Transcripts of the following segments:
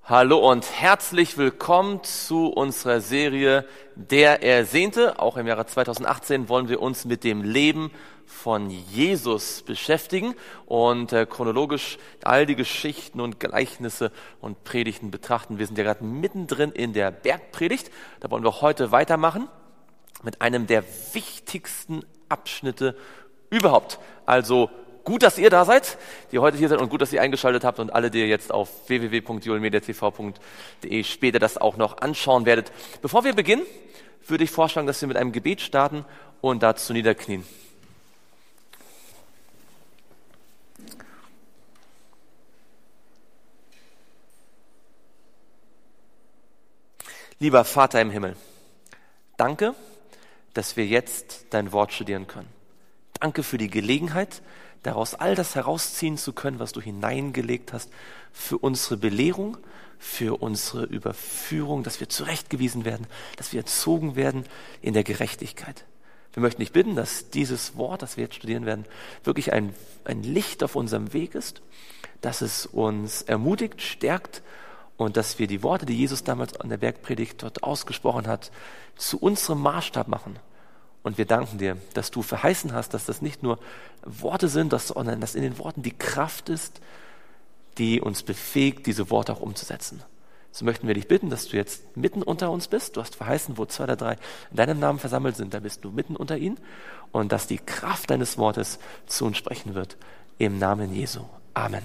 Hallo und herzlich willkommen zu unserer Serie Der Ersehnte. Auch im Jahre 2018 wollen wir uns mit dem Leben von Jesus beschäftigen und chronologisch all die Geschichten und Gleichnisse und Predigten betrachten. Wir sind ja gerade mittendrin in der Bergpredigt. Da wollen wir heute weitermachen mit einem der wichtigsten Abschnitte überhaupt. Also gut, dass ihr da seid, die heute hier seid, und gut, dass ihr eingeschaltet habt und alle, die ihr jetzt auf www.joelmediatv.de später das auch noch anschauen werdet. Bevor wir beginnen, würde ich vorschlagen, dass wir mit einem Gebet starten und dazu niederknien. Lieber Vater im Himmel, danke, dass wir jetzt dein Wort studieren können. Danke für die Gelegenheit, daraus all das herausziehen zu können, was du hineingelegt hast, für unsere Belehrung, für unsere Überführung, dass wir zurechtgewiesen werden, dass wir erzogen werden in der Gerechtigkeit. Wir möchten dich bitten, dass dieses Wort, das wir jetzt studieren werden, wirklich ein Licht auf unserem Weg ist, dass es uns ermutigt, stärkt und dass wir die Worte, die Jesus damals an der Bergpredigt dort ausgesprochen hat, zu unserem Maßstab machen. Und wir danken dir, dass du verheißen hast, dass das nicht nur Worte sind, sondern dass in den Worten die Kraft ist, die uns befähigt, diese Worte auch umzusetzen. So möchten wir dich bitten, dass du jetzt mitten unter uns bist. Du hast verheißen, wo 2 oder 3 in deinem Namen versammelt sind, da bist du mitten unter ihnen. Und dass die Kraft deines Wortes zu uns sprechen wird. Im Namen Jesu. Amen.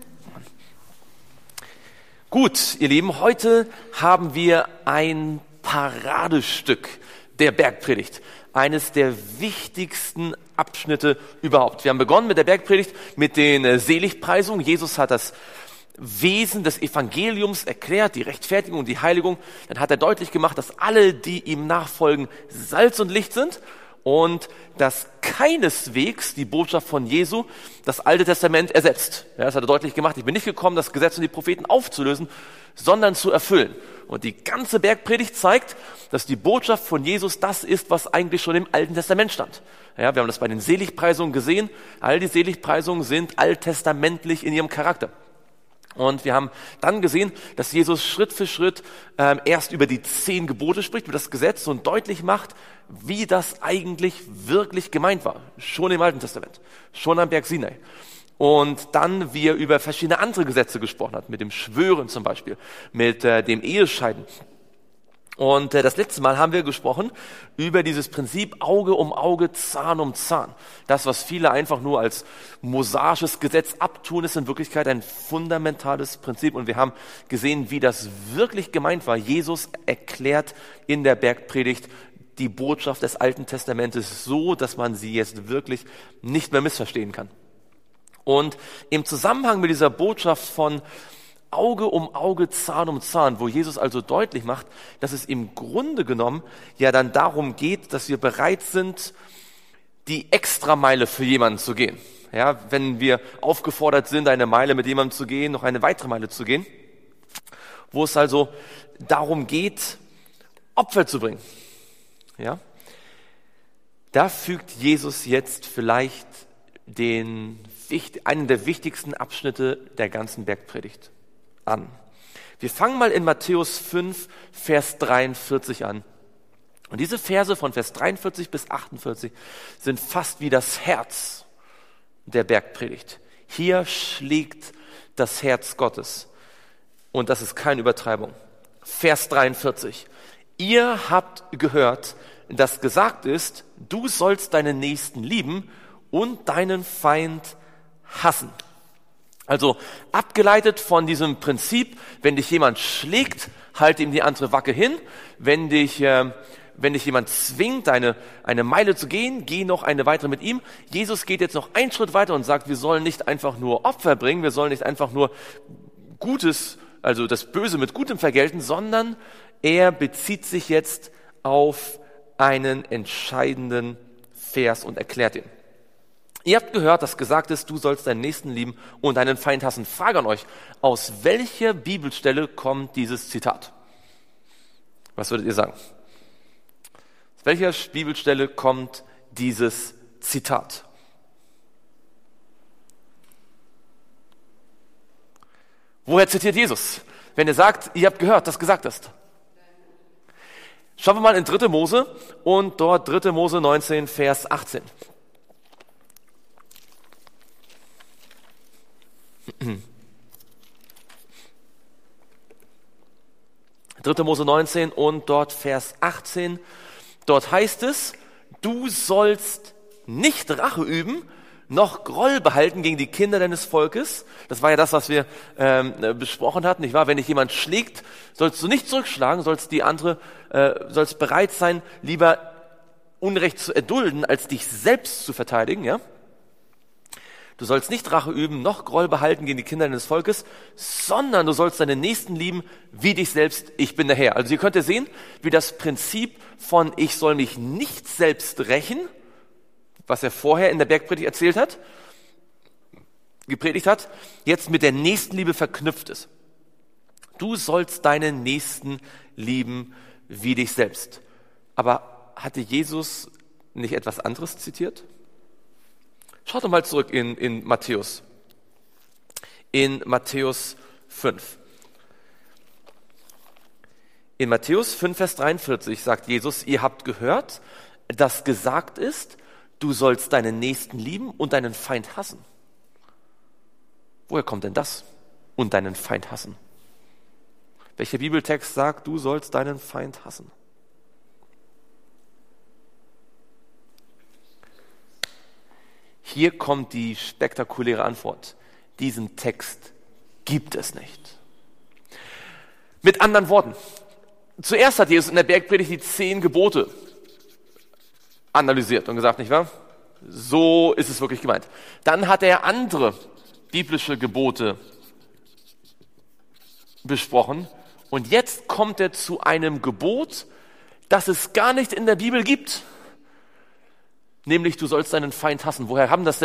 Gut, ihr Lieben, heute haben wir ein Paradestück der Bergpredigt. Eines der wichtigsten Abschnitte überhaupt. Wir haben begonnen mit der Bergpredigt, mit den Seligpreisungen. Jesus hat das Wesen des Evangeliums erklärt, die Rechtfertigung und die Heiligung. Dann hat er deutlich gemacht, dass alle, die ihm nachfolgen, Salz und Licht sind und dass keineswegs die Botschaft von Jesu das Alte Testament ersetzt. Ja, das hat er deutlich gemacht. Ich bin nicht gekommen, das Gesetz und die Propheten aufzulösen, sondern zu erfüllen. Und die ganze Bergpredigt zeigt, dass die Botschaft von Jesus das ist, was eigentlich schon im Alten Testament stand. Ja, wir haben das bei den Seligpreisungen gesehen. All die Seligpreisungen sind alttestamentlich in ihrem Charakter. Und wir haben dann gesehen, dass Jesus Schritt für Schritt erst über die 10 Gebote spricht, über das Gesetz und deutlich macht, wie das eigentlich wirklich gemeint war. Schon im Alten Testament, schon am Berg Sinai. Und dann, wie er über verschiedene andere Gesetze gesprochen hat, mit dem Schwören zum Beispiel, mit dem Ehescheiden. Und das letzte Mal haben wir gesprochen über dieses Prinzip Auge um Auge, Zahn um Zahn. Das, was viele einfach nur als mosaisches Gesetz abtun, ist in Wirklichkeit ein fundamentales Prinzip. Und wir haben gesehen, wie das wirklich gemeint war. Jesus erklärt in der Bergpredigt die Botschaft des Alten Testamentes so, dass man sie jetzt wirklich nicht mehr missverstehen kann. Und im Zusammenhang mit dieser Botschaft von Auge um Auge, Zahn um Zahn, wo Jesus also deutlich macht, dass es im Grunde genommen ja dann darum geht, dass wir bereit sind, die Extrameile für jemanden zu gehen. Ja, wenn wir aufgefordert sind, eine Meile mit jemandem zu gehen, noch eine weitere Meile zu gehen, wo es also darum geht, Opfer zu bringen. Ja, da fügt Jesus jetzt vielleicht einen der wichtigsten Abschnitte der ganzen Bergpredigt an. Wir fangen mal in Matthäus 5, Vers 43 an. Und diese Verse von Vers 43 bis 48 sind fast wie das Herz der Bergpredigt. Hier schlägt das Herz Gottes. Und das ist keine Übertreibung. Vers 43. Ihr habt gehört, dass gesagt ist, du sollst deinen Nächsten lieben und deinen Feind hassen. Also abgeleitet von diesem Prinzip, wenn dich jemand schlägt, halte ihm die andere Wacke hin. Wenn dich jemand zwingt, eine Meile zu gehen, geh noch eine weitere mit ihm. Jesus geht jetzt noch einen Schritt weiter und sagt, wir sollen nicht einfach nur Opfer bringen, wir sollen nicht einfach nur Gutes, also das Böse mit Gutem vergelten, sondern er bezieht sich jetzt auf einen entscheidenden Vers und erklärt ihn. Ihr habt gehört, dass gesagt ist, du sollst deinen Nächsten lieben und deinen Feind hassen. Frage an euch, aus welcher Bibelstelle kommt dieses Zitat? Was würdet ihr sagen? Aus welcher Bibelstelle kommt dieses Zitat? Woher zitiert Jesus? Wenn ihr sagt, ihr habt gehört, dass gesagt ist. Schauen wir mal in 3. Mose und dort 3. Mose 19, Vers 18. 3. Mose 19 und dort Vers 18. Dort heißt es, du sollst nicht Rache üben, noch Groll behalten gegen die Kinder deines Volkes. Das war ja das, was wir besprochen hatten, nicht wahr? Wenn dich jemand schlägt, sollst du nicht zurückschlagen, sollst bereit sein, lieber Unrecht zu erdulden, als dich selbst zu verteidigen, ja? Du sollst nicht Rache üben, noch Groll behalten gegen die Kinder deines Volkes, sondern du sollst deine Nächsten lieben wie dich selbst. Ich bin der Herr. Also ihr könnt ja sehen, wie das Prinzip von ich soll mich nicht selbst rächen, was er vorher in der Bergpredigt gepredigt hat, jetzt mit der Nächstenliebe verknüpft ist. Du sollst deinen Nächsten lieben wie dich selbst. Aber hatte Jesus nicht etwas anderes zitiert? Schaut doch mal zurück in Matthäus. In Matthäus 5. In Matthäus 5, Vers 43 sagt Jesus, ihr habt gehört, dass gesagt ist, du sollst deinen Nächsten lieben und deinen Feind hassen. Woher kommt denn das? Und deinen Feind hassen. Welcher Bibeltext sagt, du sollst deinen Feind hassen? Hier kommt die spektakuläre Antwort. Diesen Text gibt es nicht. Mit anderen Worten, zuerst hat Jesus in der Bergpredigt die 10 Gebote analysiert und gesagt, nicht wahr? So ist es wirklich gemeint. Dann hat er andere biblische Gebote besprochen und jetzt kommt er zu einem Gebot, das es gar nicht in der Bibel gibt. Nämlich, du sollst deinen Feind hassen. Von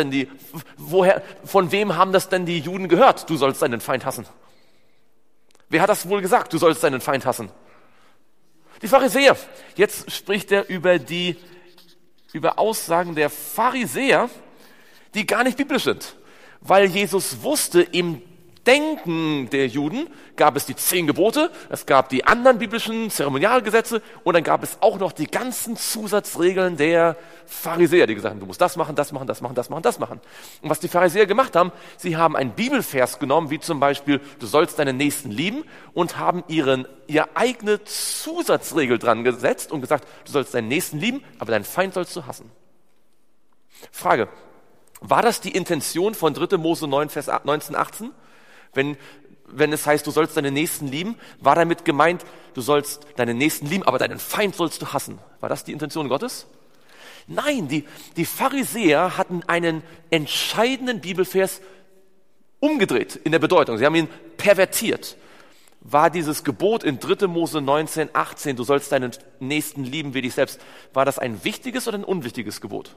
wem haben das denn die Juden gehört? Du sollst deinen Feind hassen. Wer hat das wohl gesagt? Du sollst deinen Feind hassen. Die Pharisäer. Jetzt spricht er über Aussagen der Pharisäer, die gar nicht biblisch sind. Weil Jesus wusste, im Denken der Juden gab es die 10 Gebote, es gab die anderen biblischen Zeremonialgesetze und dann gab es auch noch die ganzen Zusatzregeln der Pharisäer, die gesagt haben, du musst das machen, das machen, das machen, das machen, das machen. Und was die Pharisäer gemacht haben, sie haben einen Bibelvers genommen, wie zum Beispiel, du sollst deinen Nächsten lieben und haben ihre eigene Zusatzregel dran gesetzt und gesagt, du sollst deinen Nächsten lieben, aber deinen Feind sollst du hassen. Frage, war das die Intention von 3. Mose 9, Vers 19, 18? Wenn es heißt, du sollst deinen Nächsten lieben, war damit gemeint, du sollst deinen Nächsten lieben, aber deinen Feind sollst du hassen. War das die Intention Gottes? Nein, die Pharisäer hatten einen entscheidenden Bibelvers umgedreht in der Bedeutung. Sie haben ihn pervertiert. War dieses Gebot in 3. Mose 19, 18, du sollst deinen Nächsten lieben wie dich selbst, war das ein wichtiges oder ein unwichtiges Gebot?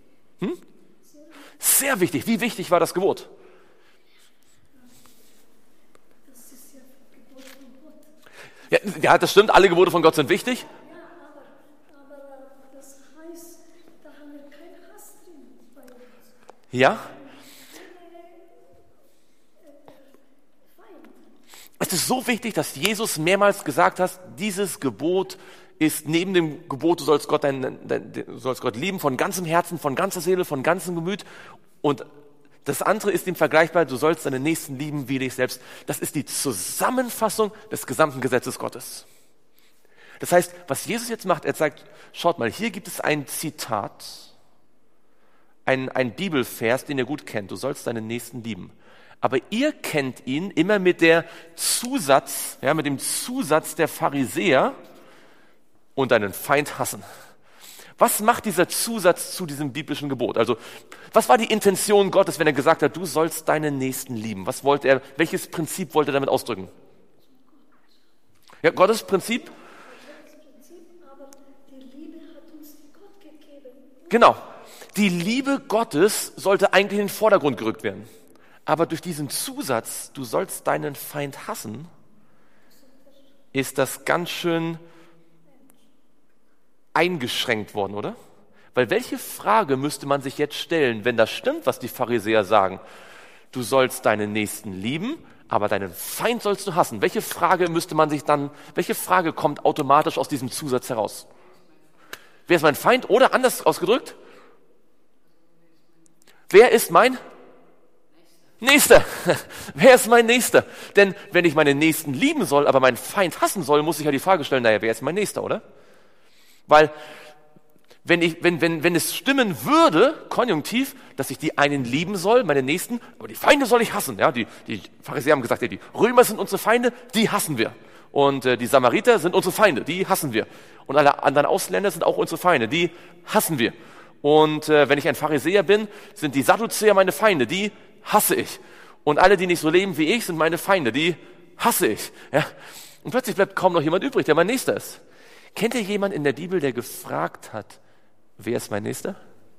Sehr wichtig. Wie wichtig war das Gebot? Ja, das stimmt, alle Gebote von Gott sind wichtig. Ja, aber das heißt, da haben wir keinen Hass drin bei uns. Ja? Es ist so wichtig, dass Jesus mehrmals gesagt hat, dieses Gebot ist neben dem Gebot, du sollst Gott lieben von ganzem Herzen, von ganzer Seele, von ganzem Gemüt. Und das andere ist ihm vergleichbar, du sollst deinen Nächsten lieben wie dich selbst. Das ist die Zusammenfassung des gesamten Gesetzes Gottes. Das heißt, was Jesus jetzt macht, er zeigt, schaut mal, hier gibt es ein Zitat, ein Bibelvers, den ihr gut kennt, du sollst deinen Nächsten lieben. Aber ihr kennt ihn immer mit dem Zusatz der Pharisäer und deinen Feind hassen. Was macht dieser Zusatz zu diesem biblischen Gebot? Also, was war die Intention Gottes, wenn er gesagt hat, du sollst deinen Nächsten lieben? Welches Prinzip wollte er damit ausdrücken? Ja, Gottes Prinzip? Aber die Liebe hat uns Gott gegeben. Genau. Die Liebe Gottes sollte eigentlich in den Vordergrund gerückt werden. Aber durch diesen Zusatz, du sollst deinen Feind hassen, ist das ganz schön eingeschränkt worden, oder? Weil welche Frage müsste man sich jetzt stellen, wenn das stimmt, was die Pharisäer sagen? Du sollst deinen Nächsten lieben, aber deinen Feind sollst du hassen. Welche Frage kommt automatisch aus diesem Zusatz heraus? Wer ist mein Feind? Oder anders ausgedrückt, wer ist mein Nächster? Wer ist mein Nächster? Denn wenn ich meinen Nächsten lieben soll, aber meinen Feind hassen soll, muss ich ja die Frage stellen, naja, wer ist mein Nächster, oder? Weil wenn es stimmen würde, konjunktiv, dass ich die einen lieben soll, meine Nächsten, aber die Feinde soll ich hassen. Ja, die Pharisäer haben gesagt, ja, die Römer sind unsere Feinde, die hassen wir. Und die Samariter sind unsere Feinde, die hassen wir. Und alle anderen Ausländer sind auch unsere Feinde, die hassen wir. Und wenn ich ein Pharisäer bin, sind die Sadduzäer meine Feinde, die hasse ich. Und alle, die nicht so leben wie ich, sind meine Feinde, die hasse ich. Ja? Und plötzlich bleibt kaum noch jemand übrig, der mein Nächster ist. Kennt ihr jemanden in der Bibel, der gefragt hat, wer ist mein Nächster?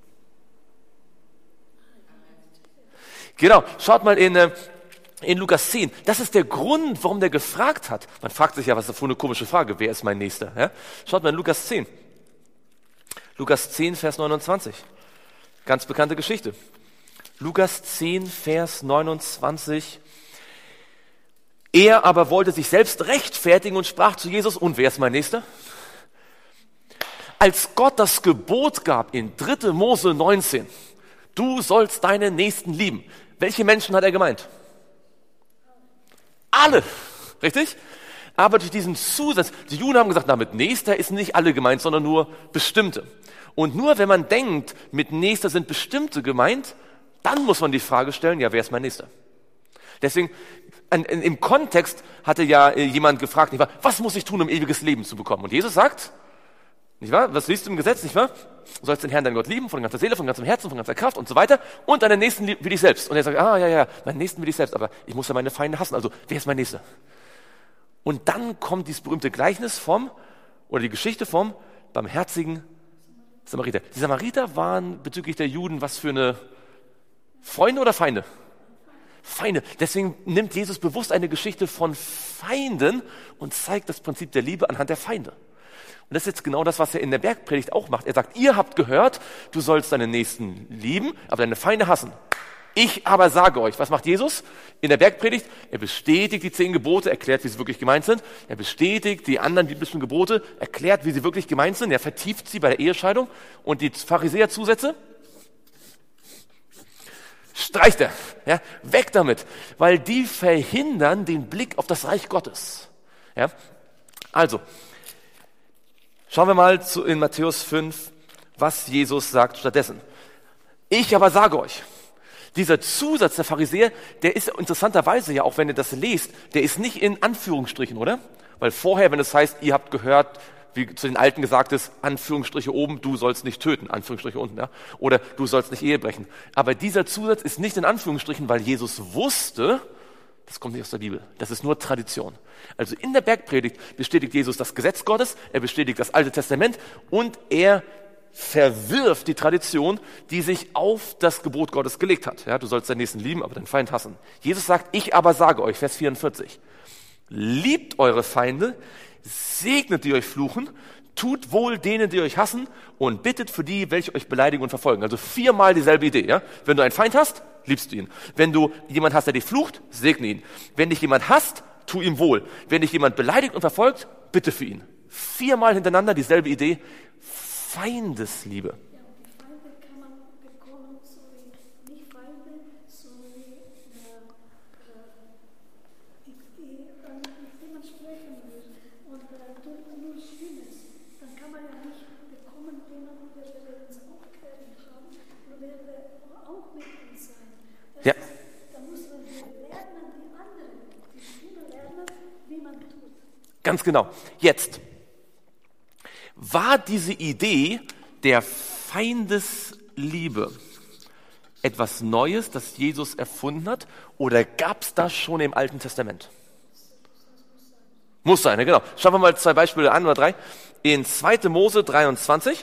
Genau, schaut mal in Lukas 10. Das ist der Grund, warum der gefragt hat. Man fragt sich ja, was ist das für eine komische Frage, wer ist mein Nächster? Ja? Schaut mal in Lukas 10. Lukas 10, Vers 29. Ganz bekannte Geschichte. Lukas 10, Vers 29. Er aber wollte sich selbst rechtfertigen und sprach zu Jesus, und wer ist mein Nächster? Als Gott das Gebot gab in 3. Mose 19, du sollst deinen Nächsten lieben. Welche Menschen hat er gemeint? Alle, richtig? Aber durch diesen Zusatz, die Juden haben gesagt, mit Nächster ist nicht alle gemeint, sondern nur bestimmte. Und nur wenn man denkt, mit Nächster sind bestimmte gemeint, dann muss man die Frage stellen, ja, wer ist mein Nächster? Deswegen, im Kontext hatte ja jemand gefragt, nicht wahr, was muss ich tun, um ewiges Leben zu bekommen? Und Jesus sagt, nicht wahr, was liest du im Gesetz, nicht wahr? Du sollst den Herrn, deinen Gott lieben, von ganzer Seele, von ganzem Herzen, von ganzer Kraft und so weiter, und deinen Nächsten wie dich selbst. Und er sagt, meinen Nächsten wie dich selbst, aber ich muss ja meine Feinde hassen, also wer ist mein Nächster? Und dann kommt dieses berühmte Gleichnis die Geschichte vom barmherzigen Samariter. Die Samariter waren bezüglich der Juden was für eine Freunde oder Feinde? Feinde. Deswegen nimmt Jesus bewusst eine Geschichte von Feinden und zeigt das Prinzip der Liebe anhand der Feinde. Und das ist jetzt genau das, was er in der Bergpredigt auch macht. Er sagt, ihr habt gehört, du sollst deinen Nächsten lieben, aber deine Feinde hassen. Ich aber sage euch, was macht Jesus in der Bergpredigt? Er bestätigt die 10 Gebote, erklärt, wie sie wirklich gemeint sind. Er bestätigt die anderen biblischen Gebote, erklärt, wie sie wirklich gemeint sind. Er vertieft sie bei der Ehescheidung. Und die Pharisäer-Zusätze streicht er. Ja, weg damit. Weil die verhindern den Blick auf das Reich Gottes. Ja, also, schauen wir mal in Matthäus 5, was Jesus sagt stattdessen. Ich aber sage euch, dieser Zusatz der Pharisäer, der ist interessanterweise ja, auch wenn ihr das lest, der ist nicht in Anführungsstrichen, oder? Weil vorher, wenn es heißt, ihr habt gehört, wie zu den Alten gesagt ist, Anführungsstriche oben, du sollst nicht töten, Anführungsstriche unten, ja? Oder du sollst nicht Ehe brechen. Aber dieser Zusatz ist nicht in Anführungsstrichen, weil Jesus wusste, das kommt nicht aus der Bibel, das ist nur Tradition. Also in der Bergpredigt bestätigt Jesus das Gesetz Gottes, er bestätigt das Alte Testament und er verwirft die Tradition, die sich auf das Gebot Gottes gelegt hat. Ja, du sollst deinen Nächsten lieben, aber deinen Feind hassen. Jesus sagt, ich aber sage euch, Vers 44, liebt eure Feinde, segnet die euch fluchen, tut wohl denen, die euch hassen und bittet für die, welche euch beleidigen und verfolgen. Also 4-mal dieselbe Idee. Ja? Wenn du einen Feind hast, liebst du ihn. Wenn du jemanden hast, der dich flucht, segne ihn. Wenn dich jemand hasst, tu ihm wohl. Wenn dich jemand beleidigt und verfolgt, bitte für ihn. 4-mal hintereinander dieselbe Idee. Feindesliebe. Ja, und die Feinde kann man bekommen, so wie nicht Feinde, so wie mit denen man sprechen will und du nur Schlimmes, dann kann man ja nicht bekommen, jemanden, der will uns auch quälen haben und der will auch mit uns sein. Ja. Da muss man lernen, die anderen, die Schüler lernen, wie man tut. Ganz genau. Jetzt. War diese Idee der Feindesliebe etwas Neues, das Jesus erfunden hat, oder gab es das schon im Alten Testament? Muss sein, ja, genau. Schauen wir mal 2 Beispiele an oder 3. In 2. Mose 23.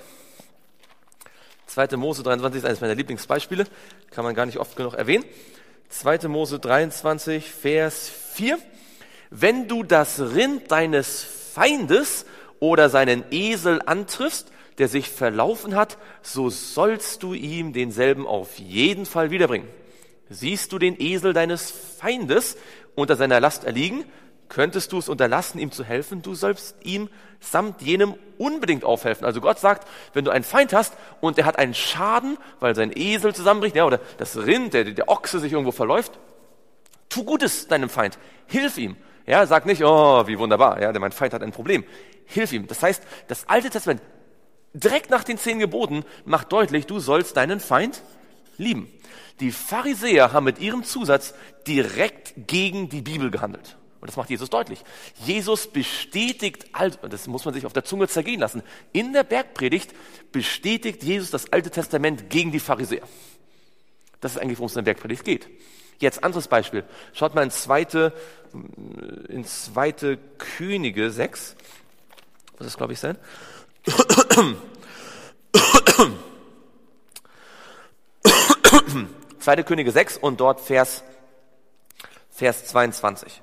2. Mose 23 ist eines meiner Lieblingsbeispiele, kann man gar nicht oft genug erwähnen. 2. Mose 23, Vers 4. Wenn du das Rind deines Feindes oder seinen Esel antriffst, der sich verlaufen hat, so sollst du ihm denselben auf jeden Fall wiederbringen. Siehst du den Esel deines Feindes unter seiner Last erliegen? Könntest du es unterlassen, ihm zu helfen? Du sollst ihm samt jenem unbedingt aufhelfen. Also Gott sagt, wenn du einen Feind hast und der hat einen Schaden, weil sein Esel zusammenbricht, ja, oder das Rind, der Ochse sich irgendwo verläuft, tu Gutes deinem Feind, hilf ihm. Ja, sag nicht, oh, wie wunderbar, ja, mein Feind hat ein Problem. Hilf ihm. Das heißt, das Alte Testament, direkt nach den 10 Geboten, macht deutlich, du sollst deinen Feind lieben. Die Pharisäer haben mit ihrem Zusatz direkt gegen die Bibel gehandelt. Und das macht Jesus deutlich. Jesus bestätigt, das muss man sich auf der Zunge zergehen lassen, in der Bergpredigt bestätigt Jesus das Alte Testament gegen die Pharisäer. Das ist eigentlich, worum es in der Bergpredigt geht. Jetzt anderes Beispiel. Schaut mal in 2. Könige 6. Muss das, glaube ich, sein? 2. Könige 6 und dort Vers 22.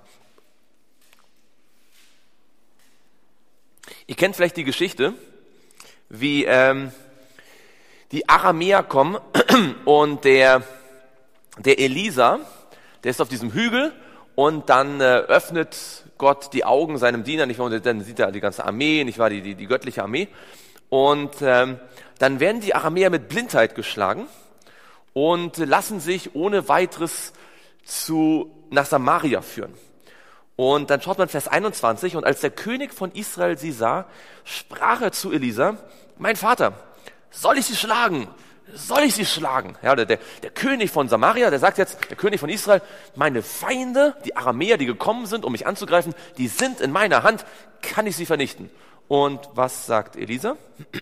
Ihr kennt vielleicht die Geschichte, wie die Aramäer kommen und der Elisa, der ist auf diesem Hügel und dann öffnet Gott die Augen seinem Diener, nicht wahr? Und dann sieht er die ganze Armee, nicht wahr? Die göttliche Armee. Und dann werden die Aramäer mit Blindheit geschlagen und lassen sich ohne weiteres nach Samaria führen. Und dann schaut man Vers 21, und als der König von Israel sie sah, sprach er zu Elisa, mein Vater, soll ich sie schlagen? Soll ich sie schlagen? Ja, der König von Samaria, der sagt jetzt, der König von Israel, meine Feinde, die Aramäer, die gekommen sind, um mich anzugreifen, die sind in meiner Hand, kann ich sie vernichten? Und was sagt Elisa?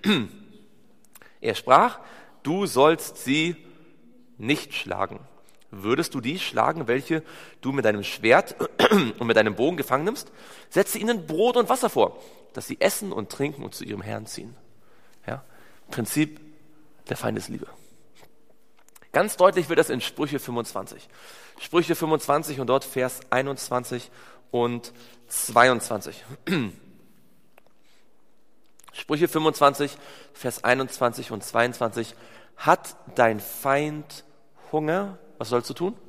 Er sprach, du sollst sie nicht schlagen. Würdest du die schlagen, welche du mit deinem Schwert und mit deinem Bogen gefangen nimmst? Setze ihnen Brot und Wasser vor, dass sie essen und trinken und zu ihrem Herrn ziehen. Ja? Prinzip der Feindesliebe. Ganz deutlich wird das in Sprüche 25. Sprüche 25 und dort Vers 21 und 22. Sprüche 25, Vers 21 und 22. Hat dein Feind Hunger? Was sollst du tun?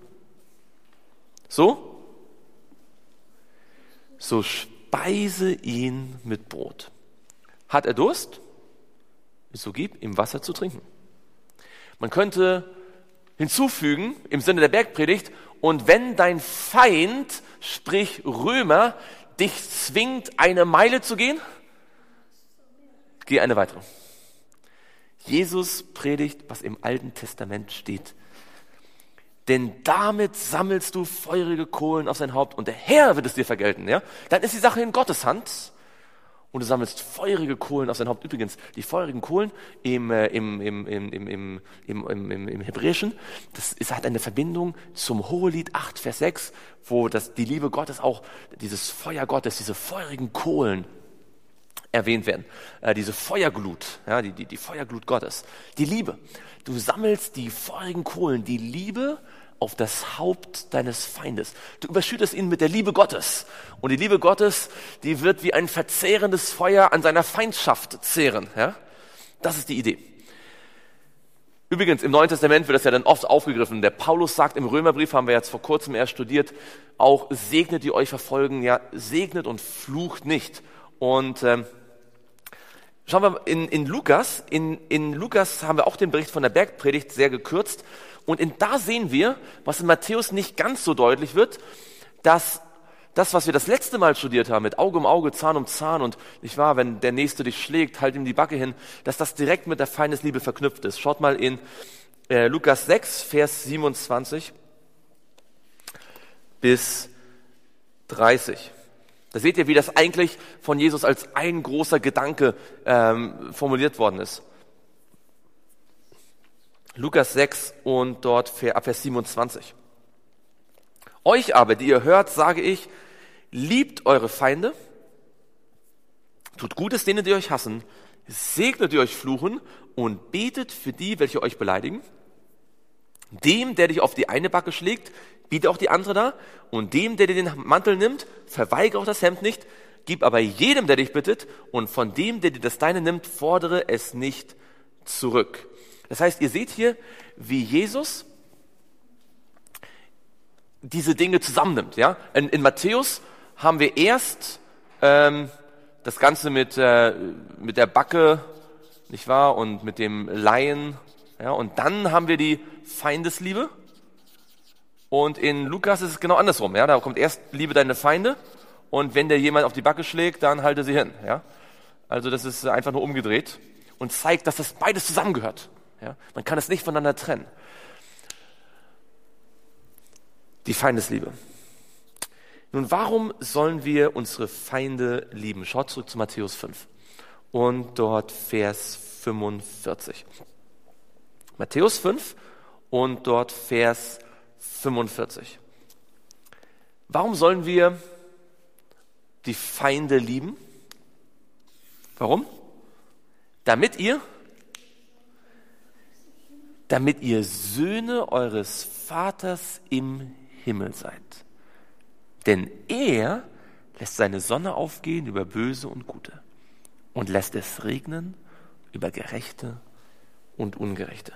So speise ihn mit Brot. Hat er Durst? So gib ihm Wasser zu trinken. Man könnte hinzufügen, im Sinne der Bergpredigt, und wenn dein Feind, sprich Römer, dich zwingt, eine Meile zu gehen, geh eine weitere. Jesus predigt, was im Alten Testament steht. Denn damit sammelst du feurige Kohlen auf sein Haupt und der Herr wird es dir vergelten. Ja? Dann ist die Sache in Gottes Hand und du sammelst feurige Kohlen auf sein Haupt. Übrigens, die feurigen Kohlen im Hebräischen, hat eine Verbindung zum Hohelied 8, Vers 6, wo die Liebe Gottes auch, dieses Feuer Gottes, diese feurigen Kohlen erwähnt werden. Diese Feuerglut, ja, die Feuerglut Gottes. Die Liebe. Du sammelst die feurigen Kohlen, die Liebe auf das Haupt deines Feindes. Du überschüttest ihn mit der Liebe Gottes. Und die Liebe Gottes, die wird wie ein verzehrendes Feuer an seiner Feindschaft zehren. Ja? Das ist die Idee. Übrigens, im Neuen Testament wird das ja dann oft aufgegriffen. Der Paulus sagt im Römerbrief, haben wir jetzt vor kurzem erst studiert, auch segnet, die euch verfolgen, ja, segnet und flucht nicht. Und schauen wir in Lukas. In Lukas haben wir auch den Bericht von der Bergpredigt sehr gekürzt. Und da sehen wir, was in Matthäus nicht ganz so deutlich wird, dass das, was wir das letzte Mal studiert haben, mit Auge um Auge, Zahn um Zahn und nicht wahr, wenn der Nächste dich schlägt, halt ihm die Backe hin, dass das direkt mit der Feindesliebe verknüpft ist. Schaut mal in Lukas 6, Vers 27 bis 30. Da seht ihr, wie das eigentlich von Jesus als ein großer Gedanke formuliert worden ist. Lukas 6 und dort ab Vers 27. Euch aber, die ihr hört, sage ich, liebt eure Feinde, tut Gutes denen, die euch hassen, segnet die euch fluchen und betet für die, welche euch beleidigen. Dem, der dich auf die eine Backe schlägt, biete auch die andere da. Und dem, der dir den Mantel nimmt, verweigere auch das Hemd nicht. Gib aber jedem, der dich bittet. Und von dem, der dir das Deine nimmt, fordere es nicht zurück. Das heißt, ihr seht hier, wie Jesus diese Dinge zusammennimmt. Ja? In Matthäus haben wir erst das Ganze mit der Backe, nicht wahr, und mit dem Laien. Ja? Und dann haben wir die Feindesliebe. Und in Lukas ist es genau andersrum. Ja? Da kommt erst liebe deine Feinde und wenn dir jemand auf die Backe schlägt, dann halte sie hin. Ja? Also das ist einfach nur umgedreht und zeigt, dass das beides zusammengehört. Ja? Man kann es nicht voneinander trennen. Die Feindesliebe. Nun, warum sollen wir unsere Feinde lieben? Schaut zurück zu Matthäus 5 und dort Vers 45. Matthäus 5 und dort Vers 45. Warum sollen wir die Feinde lieben? Warum? Damit ihr Söhne eures Vaters im Himmel seid. Denn er lässt seine Sonne aufgehen über Böse und Gute und lässt es regnen über Gerechte und Ungerechte.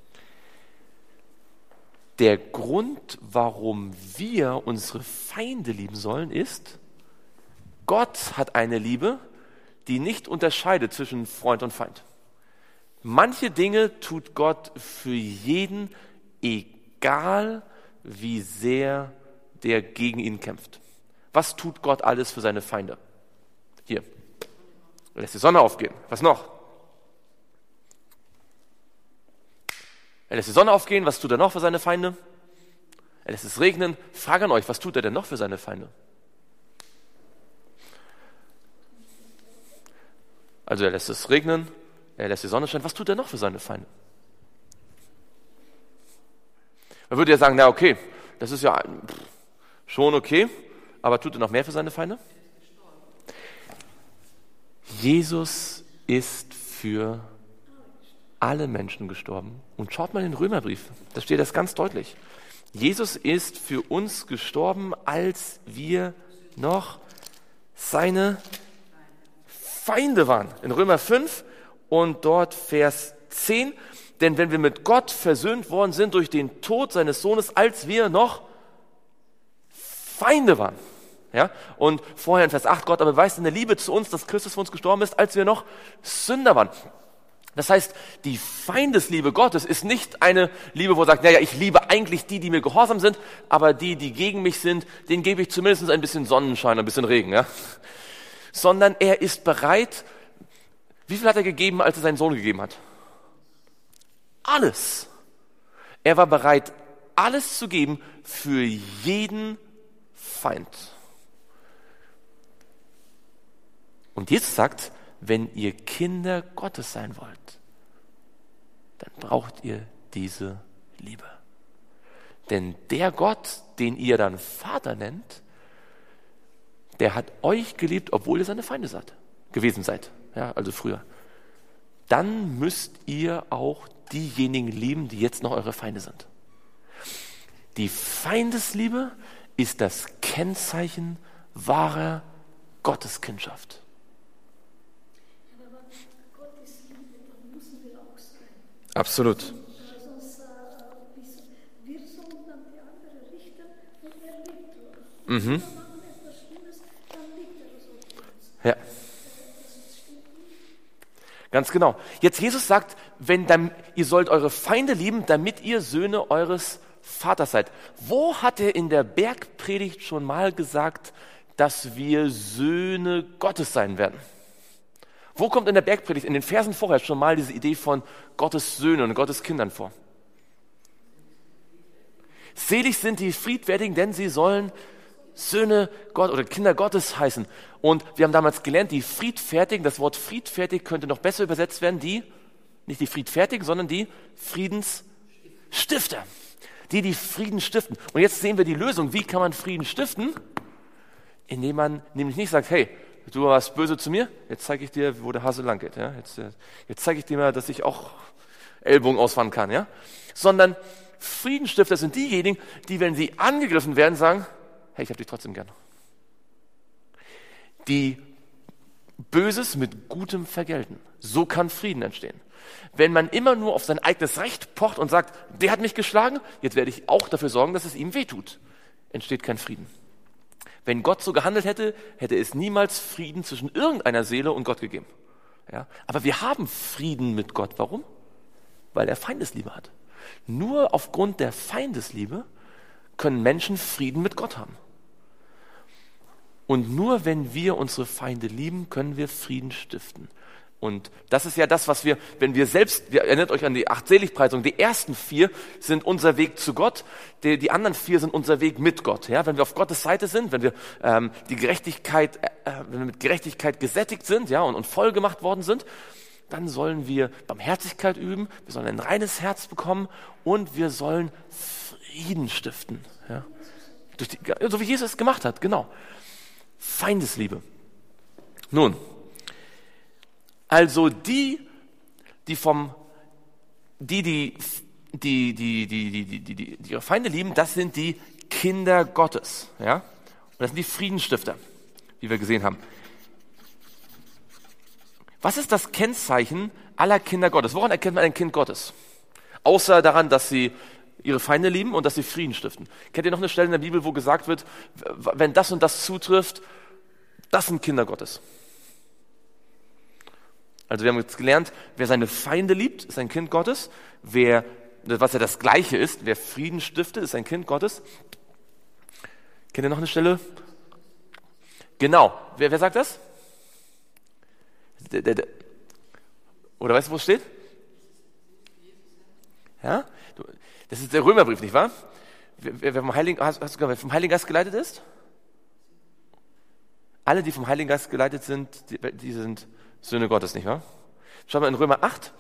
Der Grund, warum wir unsere Feinde lieben sollen, ist, Gott hat eine Liebe, die nicht unterscheidet zwischen Freund und Feind. Manche Dinge tut Gott für jeden, egal wie sehr der gegen ihn kämpft. Was tut Gott alles für seine Feinde? Hier. Er lässt die Sonne aufgehen. Was noch? Er lässt die Sonne aufgehen. Was tut er noch für seine Feinde? Er lässt es regnen. Frage an euch, was tut er denn noch für seine Feinde? Also er lässt es regnen. Er lässt die Sonne scheinen. Was tut er noch für seine Feinde? Man würde ja sagen, na okay, das ist ja schon okay, aber tut er noch mehr für seine Feinde? Jesus ist für alle Menschen gestorben. Und schaut mal in den Römerbrief, da steht das ganz deutlich. Jesus ist für uns gestorben, als wir noch seine Feinde waren. In Römer 5 und dort Vers 10. Denn wenn wir mit Gott versöhnt worden sind durch den Tod seines Sohnes, als wir noch Feinde waren. Ja? Und vorher in Vers 8, Gott aber beweist in der Liebe zu uns, dass Christus für uns gestorben ist, als wir noch Sünder waren. Das heißt, die Feindesliebe Gottes ist nicht eine Liebe, wo er sagt, naja, ich liebe eigentlich die mir gehorsam sind, aber die gegen mich sind, denen gebe ich zumindest ein bisschen Sonnenschein, ein bisschen Regen. Ja? Sondern er ist bereit, wie viel hat er gegeben, als er seinen Sohn gegeben hat? Alles. Er war bereit, alles zu geben für jeden Feind. Und Jesus sagt, wenn ihr Kinder Gottes sein wollt, dann braucht ihr diese Liebe. Denn der Gott, den ihr dann Vater nennt, der hat euch geliebt, obwohl ihr seine Feinde gewesen seid. Ja, also früher. Dann müsst ihr auch diejenigen lieben, die jetzt noch eure Feinde sind. Die Feindesliebe ist das Kennzeichen wahrer Gotteskindschaft. Aber Gott ist Liebe, dann müssen wir auch sein. Absolut. Sonst wir sollen dann die andere richten und er liebt uns. Mhm. Wenn wir machen etwas Schlimmes, dann liebt er uns. Ja. Ganz genau. Jetzt Jesus sagt, ihr sollt eure Feinde lieben, damit ihr Söhne eures Vaters seid. Wo hat er in der Bergpredigt schon mal gesagt, dass wir Söhne Gottes sein werden? Wo kommt in der Bergpredigt, in den Versen vorher schon mal diese Idee von Gottes Söhnen und Gottes Kindern vor? Selig sind die Friedfertigen, denn sie sollen Söhne Gott oder Kinder Gottes heißen. Und wir haben damals gelernt, die Friedfertigen, das Wort friedfertig könnte noch besser übersetzt werden, nicht die Friedfertigen, sondern die Friedensstifter. Die Frieden stiften. Und jetzt sehen wir die Lösung. Wie kann man Frieden stiften? Indem man nämlich nicht sagt, hey, du warst böse zu mir, jetzt zeige ich dir, wo der Hase lang geht. Ja? Jetzt zeige ich dir mal, dass ich auch Ellbogen ausfahren kann. Ja? Sondern Friedensstifter sind diejenigen, die, wenn sie angegriffen werden, sagen, hey, ich habe dich trotzdem gern. Die Böses mit Gutem vergelten. So kann Frieden entstehen. Wenn man immer nur auf sein eigenes Recht pocht und sagt, der hat mich geschlagen, jetzt werde ich auch dafür sorgen, dass es ihm wehtut. entsteht kein Frieden. Wenn Gott so gehandelt hätte, hätte es niemals Frieden zwischen irgendeiner Seele und Gott gegeben. Ja? Aber wir haben Frieden mit Gott. Warum? Weil er Feindesliebe hat. Nur aufgrund der Feindesliebe können Menschen Frieden mit Gott haben. Und nur wenn wir unsere Feinde lieben, können wir Frieden stiften. Und das ist ja das, was wir erinnert euch an die 8 Seligpreisungen, die ersten 4 sind unser Weg zu Gott, die anderen 4 sind unser Weg mit Gott. Ja? Wenn wir auf Gottes Seite sind, wenn wir wenn wir mit Gerechtigkeit gesättigt sind, ja, und voll gemacht worden sind, dann sollen wir Barmherzigkeit üben, wir sollen ein reines Herz bekommen und wir sollen Frieden stiften. Ja? So wie Jesus es gemacht hat, genau. Feindesliebe. Nun, also die ihre Feinde lieben, das sind die Kinder Gottes, ja? Und das sind die Friedensstifter, wie wir gesehen haben. Was ist das Kennzeichen aller Kinder Gottes? Woran erkennt man ein Kind Gottes? Außer daran, dass sie ihre Feinde lieben und dass sie Frieden stiften. Kennt ihr noch eine Stelle in der Bibel, wo gesagt wird, wenn das und das zutrifft, das sind Kinder Gottes? Also wir haben jetzt gelernt, wer seine Feinde liebt, ist ein Kind Gottes. Was ja das Gleiche ist, wer Frieden stiftet, ist ein Kind Gottes. Kennt ihr noch eine Stelle? Genau. Wer sagt das? Oder weißt du, wo es steht? Ja? Das ist der Römerbrief, nicht wahr? Wer vom Heiligen Geist geleitet ist? Alle, die vom Heiligen Geist geleitet sind, die sind Söhne Gottes, nicht wahr? Schauen wir in Römer 8,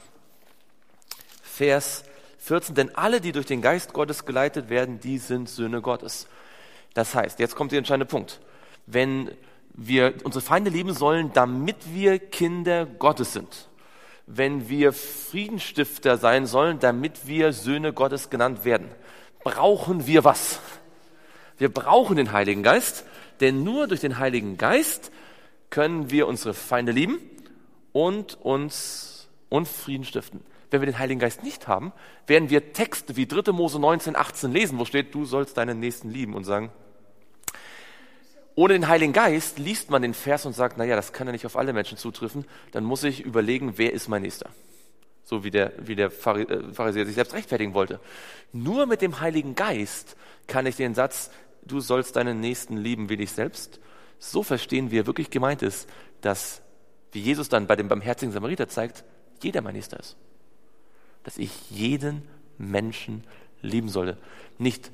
Vers 14. Denn alle, die durch den Geist Gottes geleitet werden, die sind Söhne Gottes. Das heißt, jetzt kommt der entscheidende Punkt. Wenn wir unsere Feinde lieben sollen, damit wir Kinder Gottes sind. Wenn wir Friedensstifter sein sollen, damit wir Söhne Gottes genannt werden, brauchen wir was? Wir brauchen den Heiligen Geist, denn nur durch den Heiligen Geist können wir unsere Feinde lieben und Frieden stiften. Wenn wir den Heiligen Geist nicht haben, werden wir Texte wie 3. Mose 19, 18 lesen, wo steht, du sollst deinen Nächsten lieben und sagen, ohne den Heiligen Geist liest man den Vers und sagt, naja, das kann ja nicht auf alle Menschen zutreffen, dann muss ich überlegen, wer ist mein Nächster? So wie der Pharisäer sich selbst rechtfertigen wollte. Nur mit dem Heiligen Geist kann ich den Satz, du sollst deinen Nächsten lieben wie dich selbst, so verstehen, wie er wirklich gemeint ist, dass, wie Jesus dann bei dem barmherzigen Samariter zeigt, jeder mein Nächster ist. Dass ich jeden Menschen lieben sollte. Nicht,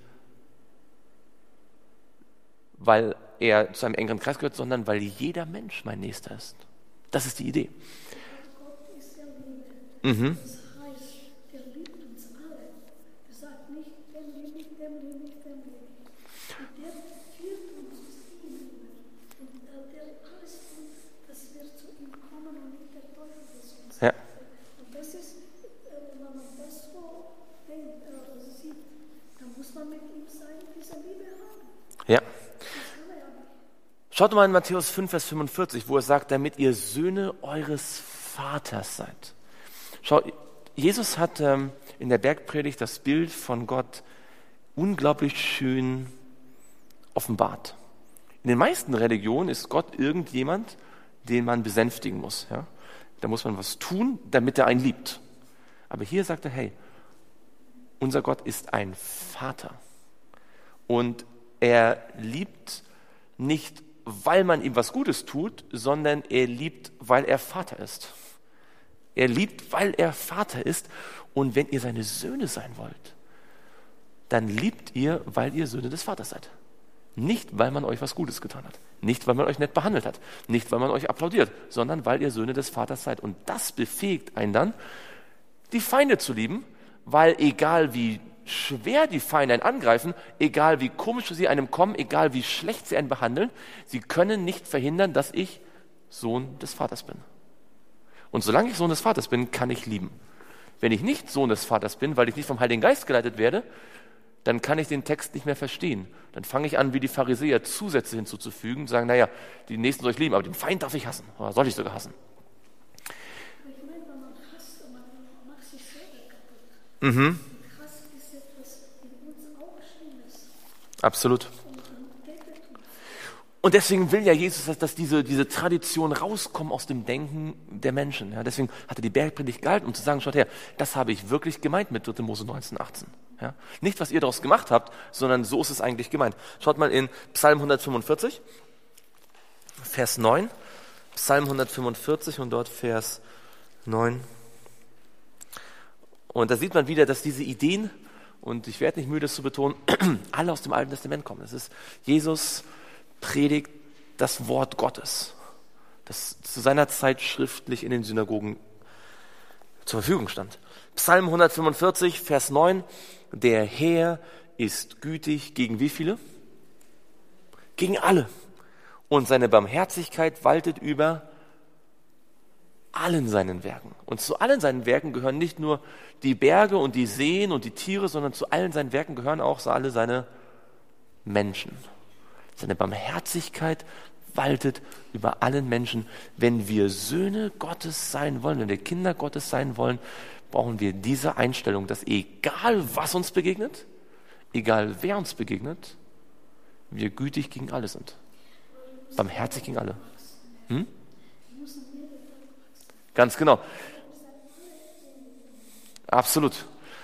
weil er zu einem engeren Kreis gehört, sondern weil jeder Mensch mein Nächster ist. Das ist die Idee. Gott ist ja Liebe. Das heißt, er liebt uns alle. Er sagt nicht, dem liebe ich, dem liebe ich, dem liebe ich. Und der führt uns zu ihm. Und der alles tut, dass wir zu ihm kommen und nicht der Teufel ist uns. Ja. Und das ist, wenn man das so denkt, sieht, dann muss man mit ihm sein, diese Liebe haben. Ja. Schaut mal in Matthäus 5, Vers 45, wo er sagt, damit ihr Söhne eures Vaters seid. Schau, Jesus hat in der Bergpredigt das Bild von Gott unglaublich schön offenbart. In den meisten Religionen ist Gott irgendjemand, den man besänftigen muss. Ja? Da muss man was tun, damit er einen liebt. Aber hier sagt er, hey, unser Gott ist ein Vater. Und er liebt nicht, weil man ihm was Gutes tut, sondern er liebt, weil er Vater ist. Er liebt, weil er Vater ist. Und wenn ihr seine Söhne sein wollt, dann liebt ihr, weil ihr Söhne des Vaters seid. Nicht, weil man euch was Gutes getan hat. Nicht, weil man euch nett behandelt hat. Nicht, weil man euch applaudiert, sondern weil ihr Söhne des Vaters seid. Und das befähigt einen dann, die Feinde zu lieben, weil egal wie schwer die Feinde einen angreifen, egal wie komisch sie einem kommen, egal wie schlecht sie einen behandeln, sie können nicht verhindern, dass ich Sohn des Vaters bin. Und solange ich Sohn des Vaters bin, kann ich lieben. Wenn ich nicht Sohn des Vaters bin, weil ich nicht vom Heiligen Geist geleitet werde, dann kann ich den Text nicht mehr verstehen. Dann fange ich an, wie die Pharisäer Zusätze hinzuzufügen und sagen, naja, die Nächsten soll ich lieben, aber den Feind darf ich hassen. Oder soll ich sogar hassen. Ich meine, wenn man hasst, man macht sich selber kaputt. Mhm. Hass ist etwas in uns auch Schlimmes. Absolut. Und Und deswegen will ja Jesus, dass diese Tradition rauskommt aus dem Denken der Menschen. Ja, deswegen hat er die Bergpredigt gehalten, um zu sagen, schaut her, das habe ich wirklich gemeint mit 3. Mose 19, 18. Ja, nicht, was ihr daraus gemacht habt, sondern so ist es eigentlich gemeint. Schaut mal in Psalm 145, Vers 9. Psalm 145 und dort Vers 9. Und da sieht man wieder, dass diese Ideen, und ich werde nicht müde, das zu betonen, alle aus dem Alten Testament kommen. Das ist, Jesus predigt das Wort Gottes, das zu seiner Zeit schriftlich in den Synagogen zur Verfügung stand. Psalm 145, Vers 9. Der Herr ist gütig gegen wie viele? Gegen alle. Und seine Barmherzigkeit waltet über allen seinen Werken. Und zu allen seinen Werken gehören nicht nur die Berge und die Seen und die Tiere, sondern zu allen seinen Werken gehören auch so alle seine Menschen. Seine Barmherzigkeit waltet über allen Menschen. Wenn wir Söhne Gottes sein wollen, wenn wir Kinder Gottes sein wollen, brauchen wir diese Einstellung, dass egal was uns begegnet, egal wer uns begegnet, wir gütig gegen alle sind. Barmherzig gegen alle. Ganz genau. Absolut.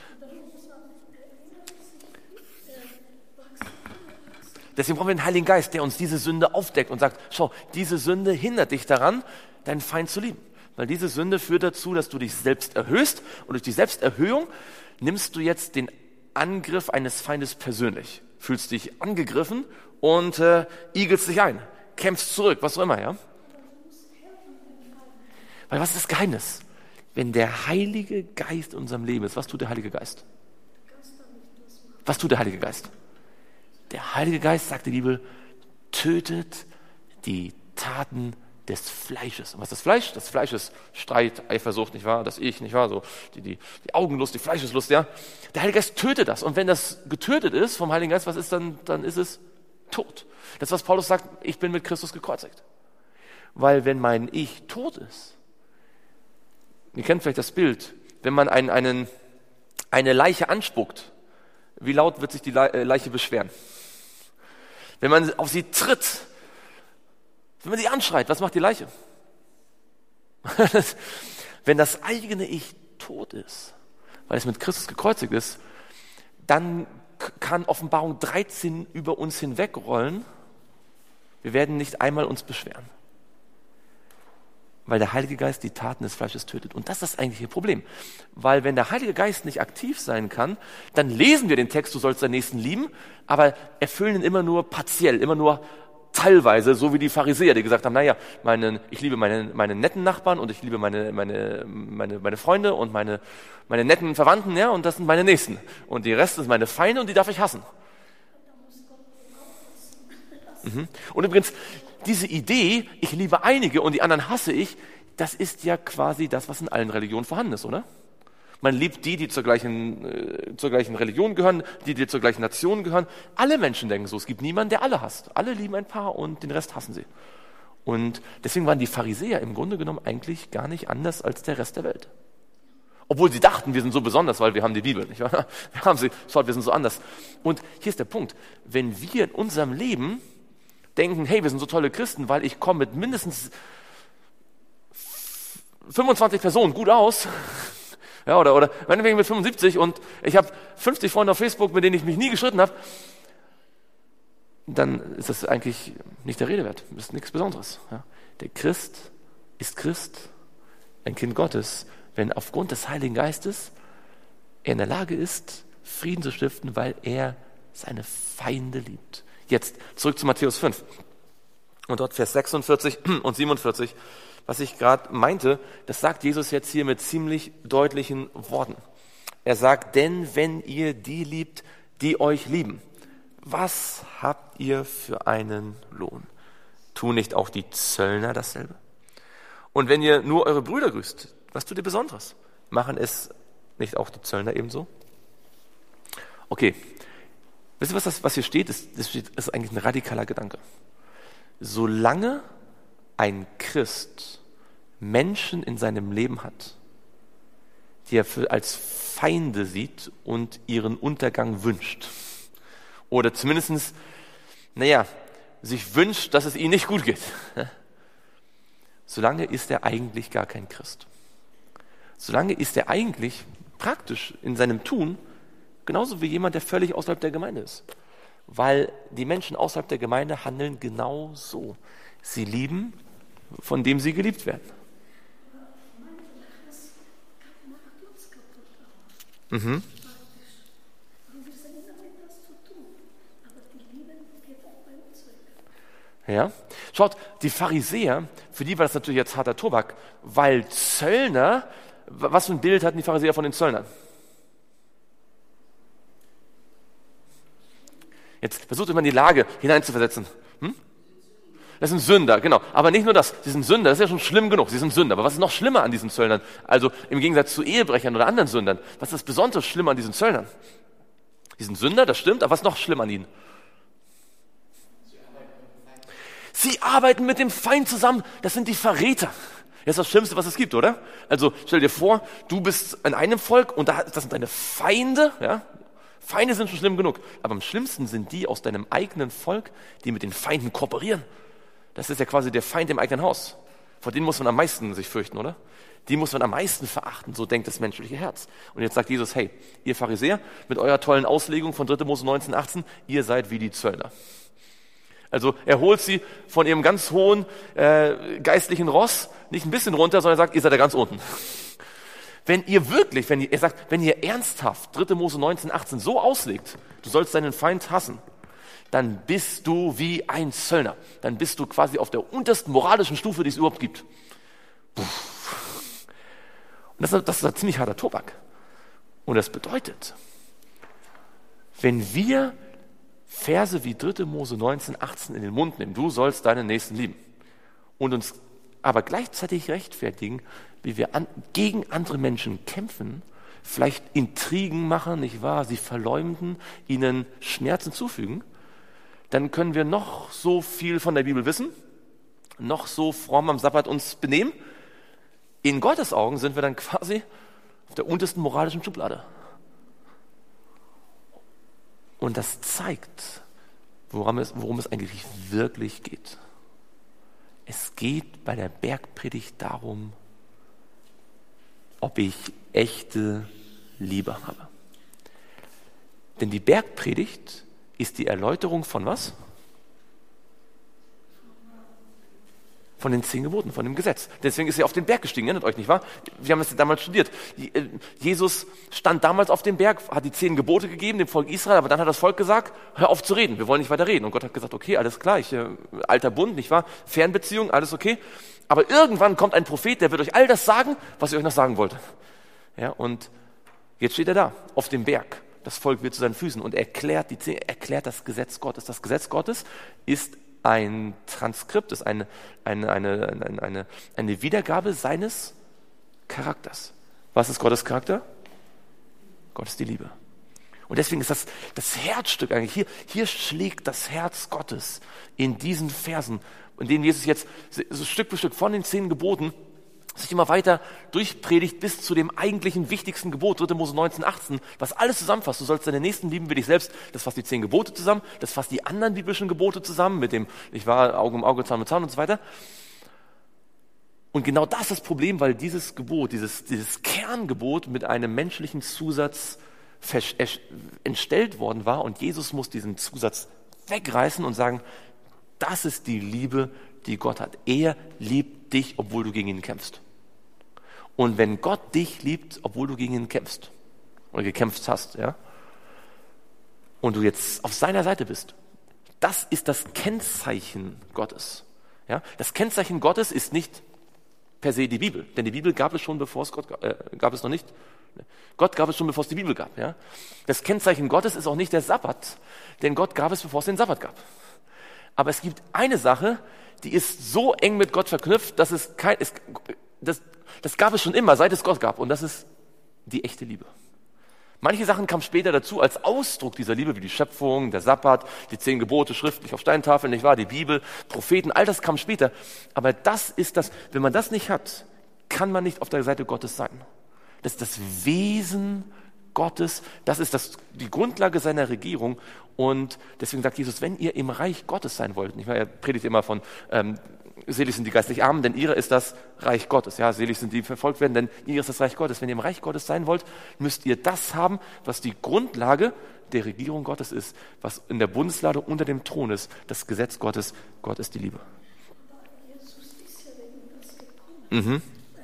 Deswegen brauchen wir den Heiligen Geist, der uns diese Sünde aufdeckt und sagt, schau, diese Sünde hindert dich daran, deinen Feind zu lieben. Weil diese Sünde führt dazu, dass du dich selbst erhöhst und durch die Selbsterhöhung nimmst du jetzt den Angriff eines Feindes persönlich. Fühlst dich angegriffen und igelst dich ein, kämpfst zurück, was auch immer, ja? Weil was ist das Geheimnis? Wenn der Heilige Geist in unserem Leben ist, was tut der Heilige Geist? Was tut der Heilige Geist? Der Heilige Geist, sagt die Bibel, tötet die Taten des Fleisches. Und was ist das Fleisch? Das Fleisch ist Streit, Eifersucht, nicht wahr? Das Ich, nicht wahr? So die Augenlust, die Fleischeslust, ja? Der Heilige Geist tötet das. Und wenn das getötet ist vom Heiligen Geist, was ist dann ist es tot. Das ist, was Paulus sagt, ich bin mit Christus gekreuzigt. Weil wenn mein Ich tot ist, ihr kennt vielleicht das Bild, wenn man eine Leiche anspuckt, wie laut wird sich die Leiche beschweren? Wenn man auf sie tritt, wenn man sie anschreit, was macht die Leiche? Wenn das eigene Ich tot ist, weil es mit Christus gekreuzigt ist, dann kann Offenbarung 13 über uns hinwegrollen. Wir werden nicht einmal uns beschweren. Weil der Heilige Geist die Taten des Fleisches tötet. Und das ist das eigentliche Problem. Weil wenn der Heilige Geist nicht aktiv sein kann, dann lesen wir den Text, du sollst deinen Nächsten lieben, aber erfüllen ihn immer nur partiell, immer nur teilweise, so wie die Pharisäer, die gesagt haben, naja, ich liebe meine netten Nachbarn und ich liebe meine Freunde und meine netten Verwandten, ja, und das sind meine Nächsten. Und die Rest sind meine Feinde und die darf ich hassen. Und übrigens, diese Idee, ich liebe einige und die anderen hasse ich, das ist ja quasi das, was in allen Religionen vorhanden ist, oder? Man liebt die zur gleichen Religion gehören, die zur gleichen Nation gehören. Alle Menschen denken so. Es gibt niemanden, der alle hasst. Alle lieben ein paar und den Rest hassen sie. Und deswegen waren die Pharisäer im Grunde genommen eigentlich gar nicht anders als der Rest der Welt. Obwohl sie dachten, wir sind so besonders, weil wir haben die Bibel, nicht wahr? Schaut, wir sind so anders. Und hier ist der Punkt. Wenn wir in unserem Leben denken, hey, wir sind so tolle Christen, weil ich komme mit mindestens 25 Personen gut aus, ja, oder meinetwegen mit 75 und ich habe 50 Freunde auf Facebook, mit denen ich mich nie gestritten habe, dann ist das eigentlich nicht der Rede wert. Das ist nichts Besonderes. Ja. Der Christ ist Christ, ein Kind Gottes, wenn aufgrund des Heiligen Geistes er in der Lage ist, Frieden zu stiften, weil er seine Feinde liebt. Jetzt zurück zu Matthäus 5 und dort Vers 46 und 47. Was ich gerade meinte, das sagt Jesus jetzt hier mit ziemlich deutlichen Worten. Er sagt, denn wenn ihr die liebt, die euch lieben, was habt ihr für einen Lohn? Tun nicht auch die Zöllner dasselbe? Und wenn ihr nur eure Brüder grüßt, was tut ihr Besonderes? Machen es nicht auch die Zöllner ebenso? Okay, wisst ihr, was hier steht? Das ist eigentlich ein radikaler Gedanke. Solange ein Christ Menschen in seinem Leben hat, die er als Feinde sieht und ihren Untergang wünscht, oder zumindest, sich wünscht, dass es ihnen nicht gut geht, solange ist er eigentlich gar kein Christ. Solange ist er eigentlich praktisch in seinem Tun genauso wie jemand, der völlig außerhalb der Gemeinde ist. Weil die Menschen außerhalb der Gemeinde handeln genau so. Sie lieben, von dem sie geliebt werden. Mhm. Ja. Schaut, die Pharisäer, für die war das natürlich jetzt harter Tobak, weil Zöllner, was für ein Bild hatten die Pharisäer von den Zöllnern? Jetzt versucht immer in die Lage hineinzuversetzen. Das sind Sünder, genau. Aber nicht nur das, sie sind Sünder, das ist ja schon schlimm genug, sie sind Sünder. Aber was ist noch schlimmer an diesen Zöllnern? Also im Gegensatz zu Ehebrechern oder anderen Sündern, was ist das besonders Schlimme an diesen Zöllnern? Die sind Sünder, das stimmt, aber was ist noch schlimm an ihnen? Sie arbeiten mit dem Feind zusammen, das sind die Verräter. Das ist das Schlimmste, was es gibt, oder? Also stell dir vor, du bist in einem Volk und das sind deine Feinde, ja? Feinde sind schon schlimm genug, aber am schlimmsten sind die aus deinem eigenen Volk, die mit den Feinden kooperieren. Das ist ja quasi der Feind im eigenen Haus. Vor denen muss man am meisten sich fürchten, oder? Die muss man am meisten verachten, so denkt das menschliche Herz. Und jetzt sagt Jesus, hey, ihr Pharisäer, mit eurer tollen Auslegung von 3. Mose 19, 18, ihr seid wie die Zöllner. Also er holt sie von ihrem ganz hohen geistlichen Ross nicht ein bisschen runter, sondern sagt, ihr seid da ganz unten. Wenn ihr ernsthaft 3. Mose 19, 18 so auslegt, du sollst deinen Feind hassen, dann bist du wie ein Zöllner. Dann bist du quasi auf der untersten moralischen Stufe, die es überhaupt gibt. Und das ist ein ziemlich harter Tobak. Und das bedeutet, wenn wir Verse wie 3. Mose 19, 18 in den Mund nehmen, du sollst deinen Nächsten lieben, und uns aber gleichzeitig rechtfertigen, wie wir gegen andere Menschen kämpfen, vielleicht Intrigen machen, nicht wahr, sie verleumden, ihnen Schmerzen zufügen, dann können wir noch so viel von der Bibel wissen, noch so fromm am Sabbat uns benehmen. In Gottes Augen sind wir dann quasi auf der untersten moralischen Schublade. Und das zeigt, worum es eigentlich wirklich geht. Es geht bei der Bergpredigt darum, ob ich echte Liebe habe. Denn die Bergpredigt ist die Erläuterung von was? Von den 10 Geboten, von dem Gesetz. Deswegen ist er auf den Berg gestiegen, erinnert euch, nicht wahr? Wir haben das damals studiert. Jesus stand damals auf dem Berg, hat die 10 Gebote gegeben dem Volk Israel, aber dann hat das Volk gesagt, hör auf zu reden, wir wollen nicht weiter reden. Und Gott hat gesagt, okay, alles klar, alter Bund, nicht wahr? Fernbeziehung, alles okay. Aber irgendwann kommt ein Prophet, der wird euch all das sagen, was ich euch noch sagen wollte. Ja, und jetzt steht er da, auf dem Berg. Das Volk wird zu seinen Füßen und erklärt das Gesetz Gottes. Das Gesetz Gottes ist ein Transkript, ist eine Wiedergabe seines Charakters. Was ist Gottes Charakter? Gott ist die Liebe. Und deswegen ist das Herzstück eigentlich, hier schlägt das Herz Gottes in diesen Versen, in denen Jesus jetzt so Stück für Stück von den 10 Geboten sich immer weiter durchpredigt bis zu dem eigentlichen wichtigsten Gebot, 3. Mose 19, 18, was alles zusammenfasst. Du sollst deine Nächsten lieben wie dich selbst. Das fasst die 10 Gebote zusammen, das fasst die anderen biblischen Gebote zusammen, mit dem, ich war Auge um Auge, Zahn um Zahn und so weiter. Und genau das ist das Problem, weil dieses Gebot, dieses Kerngebot mit einem menschlichen Zusatz entstellt worden war und Jesus muss diesen Zusatz wegreißen und sagen, das ist die Liebe, die Gott hat. Er liebt dich, obwohl du gegen ihn kämpfst. Und wenn Gott dich liebt, obwohl du gegen ihn kämpfst oder gekämpft hast, ja, und du jetzt auf seiner Seite bist, das ist das Kennzeichen Gottes. Ja? Das Kennzeichen Gottes ist nicht per se die Bibel, denn die Bibel gab es schon, bevor es Gott gab es noch nicht. Gott gab es schon, bevor es die Bibel gab. Ja? Das Kennzeichen Gottes ist auch nicht der Sabbat, denn Gott gab es, bevor es den Sabbat gab. Aber es gibt eine Sache, die ist so eng mit Gott verknüpft, dass das gab es schon immer, seit es Gott gab. Und das ist die echte Liebe. Manche Sachen kamen später dazu als Ausdruck dieser Liebe, wie die Schöpfung, der Sabbat, die 10 Gebote schriftlich auf Steintafeln, nicht wahr? Die Bibel, Propheten, all das kam später. Aber das ist das, wenn man das nicht hat, kann man nicht auf der Seite Gottes sein. Das ist das Wesen Gottes, das ist die Grundlage seiner Regierung. Und deswegen sagt Jesus, wenn ihr im Reich Gottes sein wollt, nicht wahr? Er predigt immer von, selig sind die geistlich Armen, denn ihre ist das Reich Gottes. Ja, selig sind die, die verfolgt werden, denn ihre ist das Reich Gottes. Wenn ihr im Reich Gottes sein wollt, müsst ihr das haben, was die Grundlage der Regierung Gottes ist, was in der Bundeslade unter dem Thron ist, das Gesetz Gottes. Gott ist die Liebe. Aber Jesus ist ja wegen das gekommen. Mhm.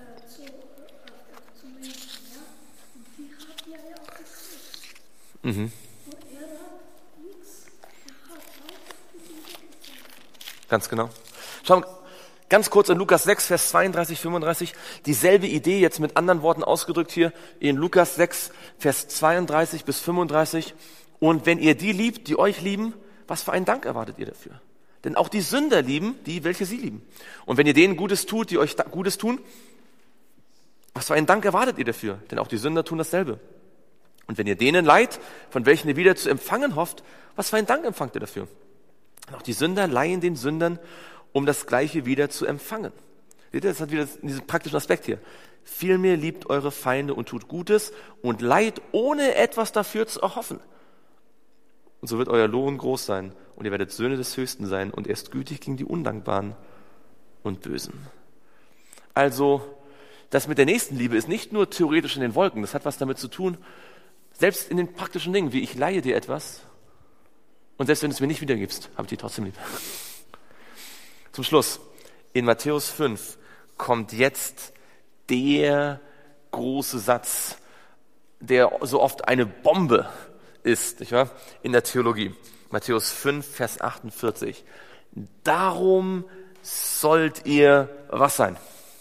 Zu Menschen, ja. Und die haben ja auch gekriegt. Mhm. Und er hat nichts. Er hat einfach die Liebe gezeigt. Ganz genau. Schauen wir ganz kurz in Lukas 6, Vers 32, 35. Dieselbe Idee, jetzt mit anderen Worten ausgedrückt hier in Lukas 6, Vers 32 bis 35. Und wenn ihr die liebt, die euch lieben, was für einen Dank erwartet ihr dafür? Denn auch die Sünder lieben die, welche sie lieben. Und wenn ihr denen Gutes tut, die euch Gutes tun, was für einen Dank erwartet ihr dafür? Denn auch die Sünder tun dasselbe. Und wenn ihr denen leiht, von welchen ihr wieder zu empfangen hofft, was für einen Dank empfangt ihr dafür? Und auch die Sünder leihen den Sündern, um das Gleiche wieder zu empfangen. Seht ihr, das hat wieder diesen praktischen Aspekt hier. Vielmehr liebt eure Feinde und tut Gutes und leiht, ohne etwas dafür zu erhoffen. Und so wird euer Lohn groß sein und ihr werdet Söhne des Höchsten sein und er ist gütig gegen die Undankbaren und Bösen. Also, das mit der Nächstenliebe ist nicht nur theoretisch in den Wolken, das hat was damit zu tun, selbst in den praktischen Dingen, wie ich leihe dir etwas und selbst wenn du es mir nicht wiedergibst, habe ich dich trotzdem lieb. Zum Schluss, in Matthäus 5 kommt jetzt der große Satz, der so oft eine Bombe ist, nicht wahr? In der Theologie. Matthäus 5, Vers 48. Darum sollt ihr was sein?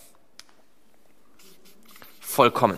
Vollkommen.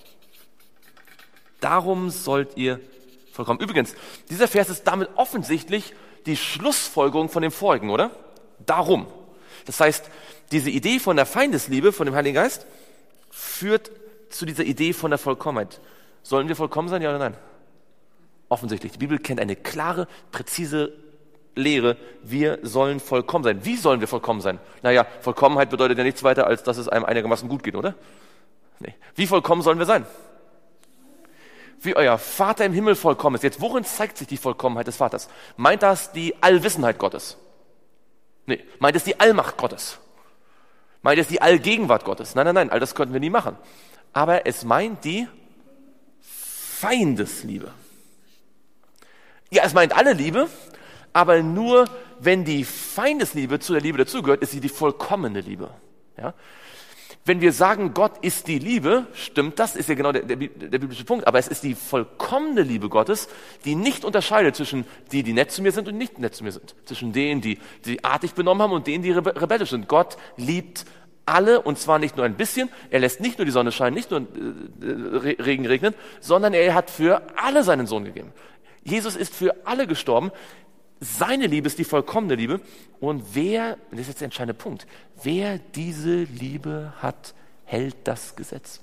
Darum sollt ihr vollkommen. Übrigens, dieser Vers ist damit offensichtlich die Schlussfolgerung von dem vorigen, oder? Darum. Das heißt, diese Idee von der Feindesliebe, von dem Heiligen Geist, führt zu dieser Idee von der Vollkommenheit. Sollen wir vollkommen sein, ja oder nein? Offensichtlich. Die Bibel kennt eine klare, präzise Lehre. Wir sollen vollkommen sein. Wie sollen wir vollkommen sein? Naja, Vollkommenheit bedeutet ja nichts weiter, als dass es einem einigermaßen gut geht, oder? Nee. Wie vollkommen sollen wir sein? Wie euer Vater im Himmel vollkommen ist. Jetzt, worin zeigt sich die Vollkommenheit des Vaters? Meint das die Allwissenheit Gottes? Nee. Meint es die Allmacht Gottes? Meint es die Allgegenwart Gottes? Nein, nein, nein, all das könnten wir nie machen. Aber es meint die Feindesliebe. Ja, es meint alle Liebe, aber nur, wenn die Feindesliebe zu der Liebe dazugehört, ist sie die vollkommene Liebe. Ja? Wenn wir sagen, Gott ist die Liebe, stimmt das, ist ja genau der biblische Punkt, aber es ist die vollkommene Liebe Gottes, die nicht unterscheidet zwischen die nett zu mir sind und nicht nett zu mir sind. Zwischen denen, die artig benommen haben und denen, die rebellisch sind. Gott liebt alle, und zwar nicht nur ein bisschen. Er lässt nicht nur die Sonne scheinen, nicht nur Regen regnen, sondern er hat für alle seinen Sohn gegeben. Jesus ist für alle gestorben. Seine Liebe ist die vollkommene Liebe. Und das ist jetzt der entscheidende Punkt, wer diese Liebe hat, hält das Gesetz.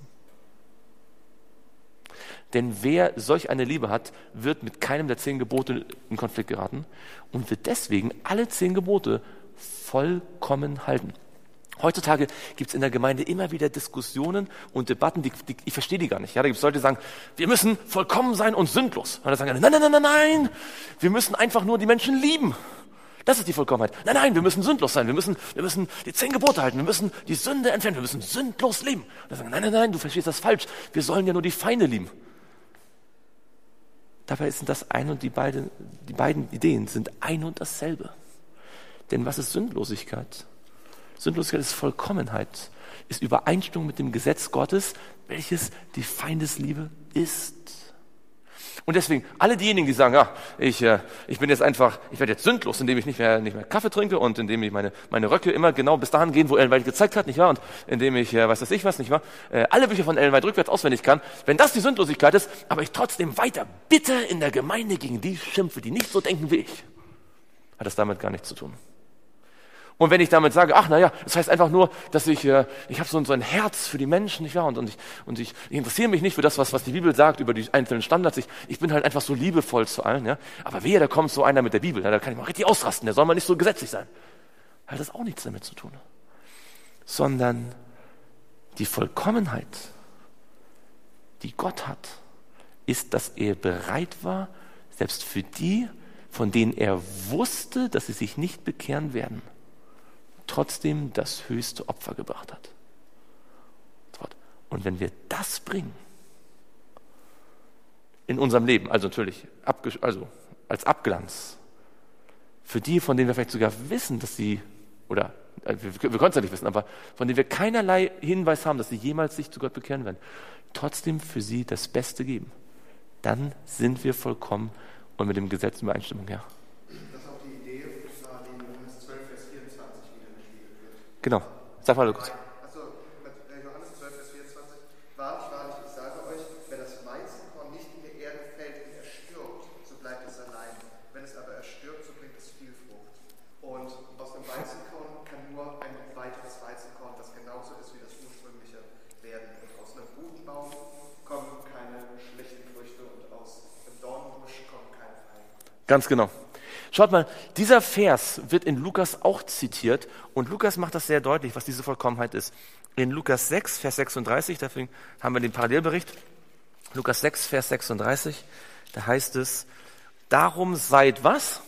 Denn wer solch eine Liebe hat, wird mit keinem der 10 Gebote in Konflikt geraten und wird deswegen alle 10 Gebote vollkommen halten. Heutzutage gibt es in der Gemeinde immer wieder Diskussionen und Debatten, ich verstehe die gar nicht. Ja, da gibt es Leute, die sagen, wir müssen vollkommen sein und sündlos. Und dann sagen, nein, wir müssen einfach nur die Menschen lieben. Das ist die Vollkommenheit. Nein, wir müssen sündlos sein. Wir müssen die 10 Gebote halten. Wir müssen die Sünde entfernen. Wir müssen sündlos leben. Und dann sagen, nein, du verstehst das falsch. Wir sollen ja nur die Feinde lieben. Dabei sind das die beiden Ideen sind ein und dasselbe. Denn was ist Sündlosigkeit? Sündlosigkeit ist Vollkommenheit, ist Übereinstimmung mit dem Gesetz Gottes, welches die Feindesliebe ist. Und deswegen, alle diejenigen, die sagen, ja, ich werde jetzt sündlos, indem ich nicht mehr Kaffee trinke und indem ich meine Röcke immer genau bis dahin gehen, wo Ellen White gezeigt hat, nicht wahr? Und indem ich, nicht wahr? Alle Bücher von Ellen White rückwärts auswendig kann. Wenn das die Sündlosigkeit ist, aber ich trotzdem weiter bitte in der Gemeinde gegen die schimpfe, die nicht so denken wie ich, hat das damit gar nichts zu tun. Und wenn ich damit sage, das heißt einfach nur, dass ich habe so ein Herz für die Menschen, nicht wahr? Und ich interessiere mich nicht für das, was die Bibel sagt über die einzelnen Standards. Ich bin halt einfach so liebevoll zu allen, ja. Aber wehe, da kommt so einer mit der Bibel, ja, da kann ich mal richtig ausrasten, der soll mal nicht so gesetzlich sein. Hat das auch nichts damit zu tun. Sondern die Vollkommenheit, die Gott hat, ist, dass er bereit war, selbst für die, von denen er wusste, dass sie sich nicht bekehren werden, trotzdem das höchste Opfer gebracht hat. Und wenn wir das bringen in unserem Leben, also natürlich als Abglanz, für die, von denen wir vielleicht sogar wissen, dass sie, oder wir können es ja nicht wissen, aber von denen wir keinerlei Hinweis haben, dass sie jemals sich zu Gott bekehren werden, trotzdem für sie das Beste geben, dann sind wir vollkommen und mit dem Gesetz in Übereinstimmung, ja. Das ist auch die Idee, die Johannes 12, Vers 24 wieder gespiegelt wird. Genau. Sag mal kurz. Also Johannes 12, Vers 24. Wahrlich, wahrlich, ich sage euch, wenn das Weizenkorn nicht in die Erde fällt und erstirbt, so bleibt es allein. Wenn es aber erstirbt, so bringt es viel Frucht. Und aus dem Weizenkorn kann nur ein weiteres Weizenkorn, das genauso ist wie das ursprüngliche, werden. Und aus einem guten Baum kommen keine schlechten Früchte und aus einem Dornenbusch kommen keine Feigen. Ganz genau. Schaut mal, dieser Vers wird in Lukas auch zitiert und Lukas macht das sehr deutlich, was diese Vollkommenheit ist. In Lukas 6, Vers 36, deswegen haben wir den Parallelbericht. Lukas 6, Vers 36, da heißt es, darum seid was?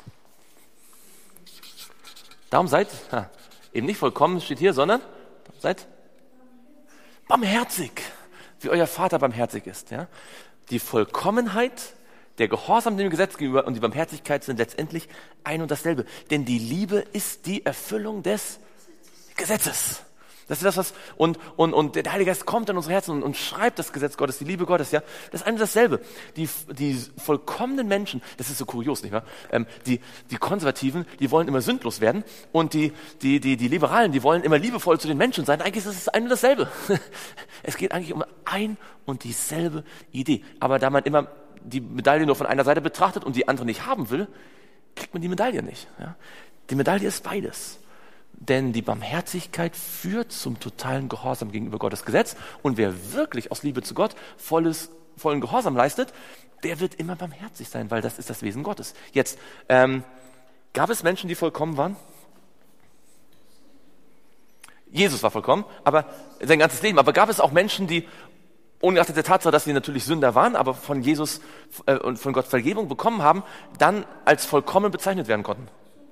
Darum seid, eben nicht vollkommen steht hier, sondern seid barmherzig, wie euer Vater barmherzig ist. Ja? Die Vollkommenheit, der Gehorsam dem Gesetz gegenüber und die Barmherzigkeit sind letztendlich ein und dasselbe. Denn die Liebe ist die Erfüllung des Gesetzes. Das ist das, was, und der Heilige Geist kommt in unsere Herzen und schreibt das Gesetz Gottes, die Liebe Gottes, ja. Das ist ein und dasselbe. Die vollkommenen Menschen, das ist so kurios, nicht wahr? Die Konservativen, die wollen immer sündlos werden und die Liberalen, die wollen immer liebevoll zu den Menschen sein. Eigentlich ist es ein und dasselbe. Es geht eigentlich um ein und dieselbe Idee. Aber da man immer die Medaille nur von einer Seite betrachtet und die andere nicht haben will, kriegt man die Medaille nicht. Ja? Die Medaille ist beides. Denn die Barmherzigkeit führt zum totalen Gehorsam gegenüber Gottes Gesetz. Und wer wirklich aus Liebe zu Gott vollen Gehorsam leistet, der wird immer barmherzig sein, weil das ist das Wesen Gottes. Jetzt, gab es Menschen, die vollkommen waren? Jesus war vollkommen, aber sein ganzes Leben. Aber gab es auch Menschen, die ungeachtet der Tatsache, dass sie natürlich Sünder waren, aber von Jesus und von Gott Vergebung bekommen haben, dann als vollkommen bezeichnet werden konnten?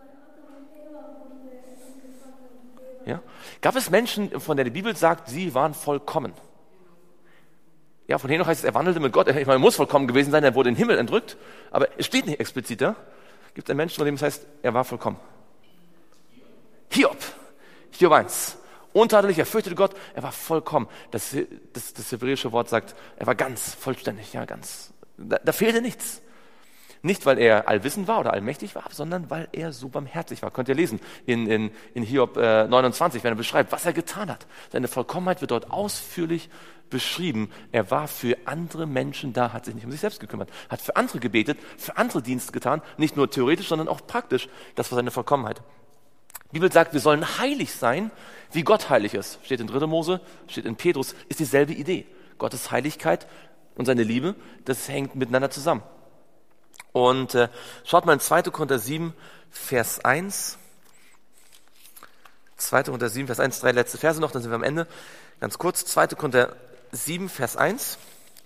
Ja? Gab es Menschen, von der die Bibel sagt, sie waren vollkommen? Ja, von Henoch heißt es, er wandelte mit Gott. Ich meine, er muss vollkommen gewesen sein, er wurde in den Himmel entrückt, aber es steht nicht explizit da. Gibt es einen Menschen, von dem es heißt, er war vollkommen? Hiob 1. Untadelig, er fürchtete Gott, er war vollkommen. Das hebräische Wort sagt, er war ganz, vollständig, ja, ganz. Da fehlte nichts. Nicht, weil er allwissend war oder allmächtig war, sondern weil er so barmherzig war. Könnt ihr lesen in Hiob 29, wenn er beschreibt, was er getan hat. Seine Vollkommenheit wird dort ausführlich beschrieben. Er war für andere Menschen da, hat sich nicht um sich selbst gekümmert, hat für andere gebetet, für andere Dienste getan, nicht nur theoretisch, sondern auch praktisch. Das war seine Vollkommenheit. Die Bibel sagt, wir sollen heilig sein, wie Gott heilig ist. Steht in 3. Mose, steht in Petrus, ist dieselbe Idee. Gottes Heiligkeit und seine Liebe, das hängt miteinander zusammen. Und schaut mal in 2. Korinther 7, Vers 1. 2. Korinther 7, Vers 1, 3 letzte Verse noch, dann sind wir am Ende. Ganz kurz, 2. Korinther 7, Vers 1.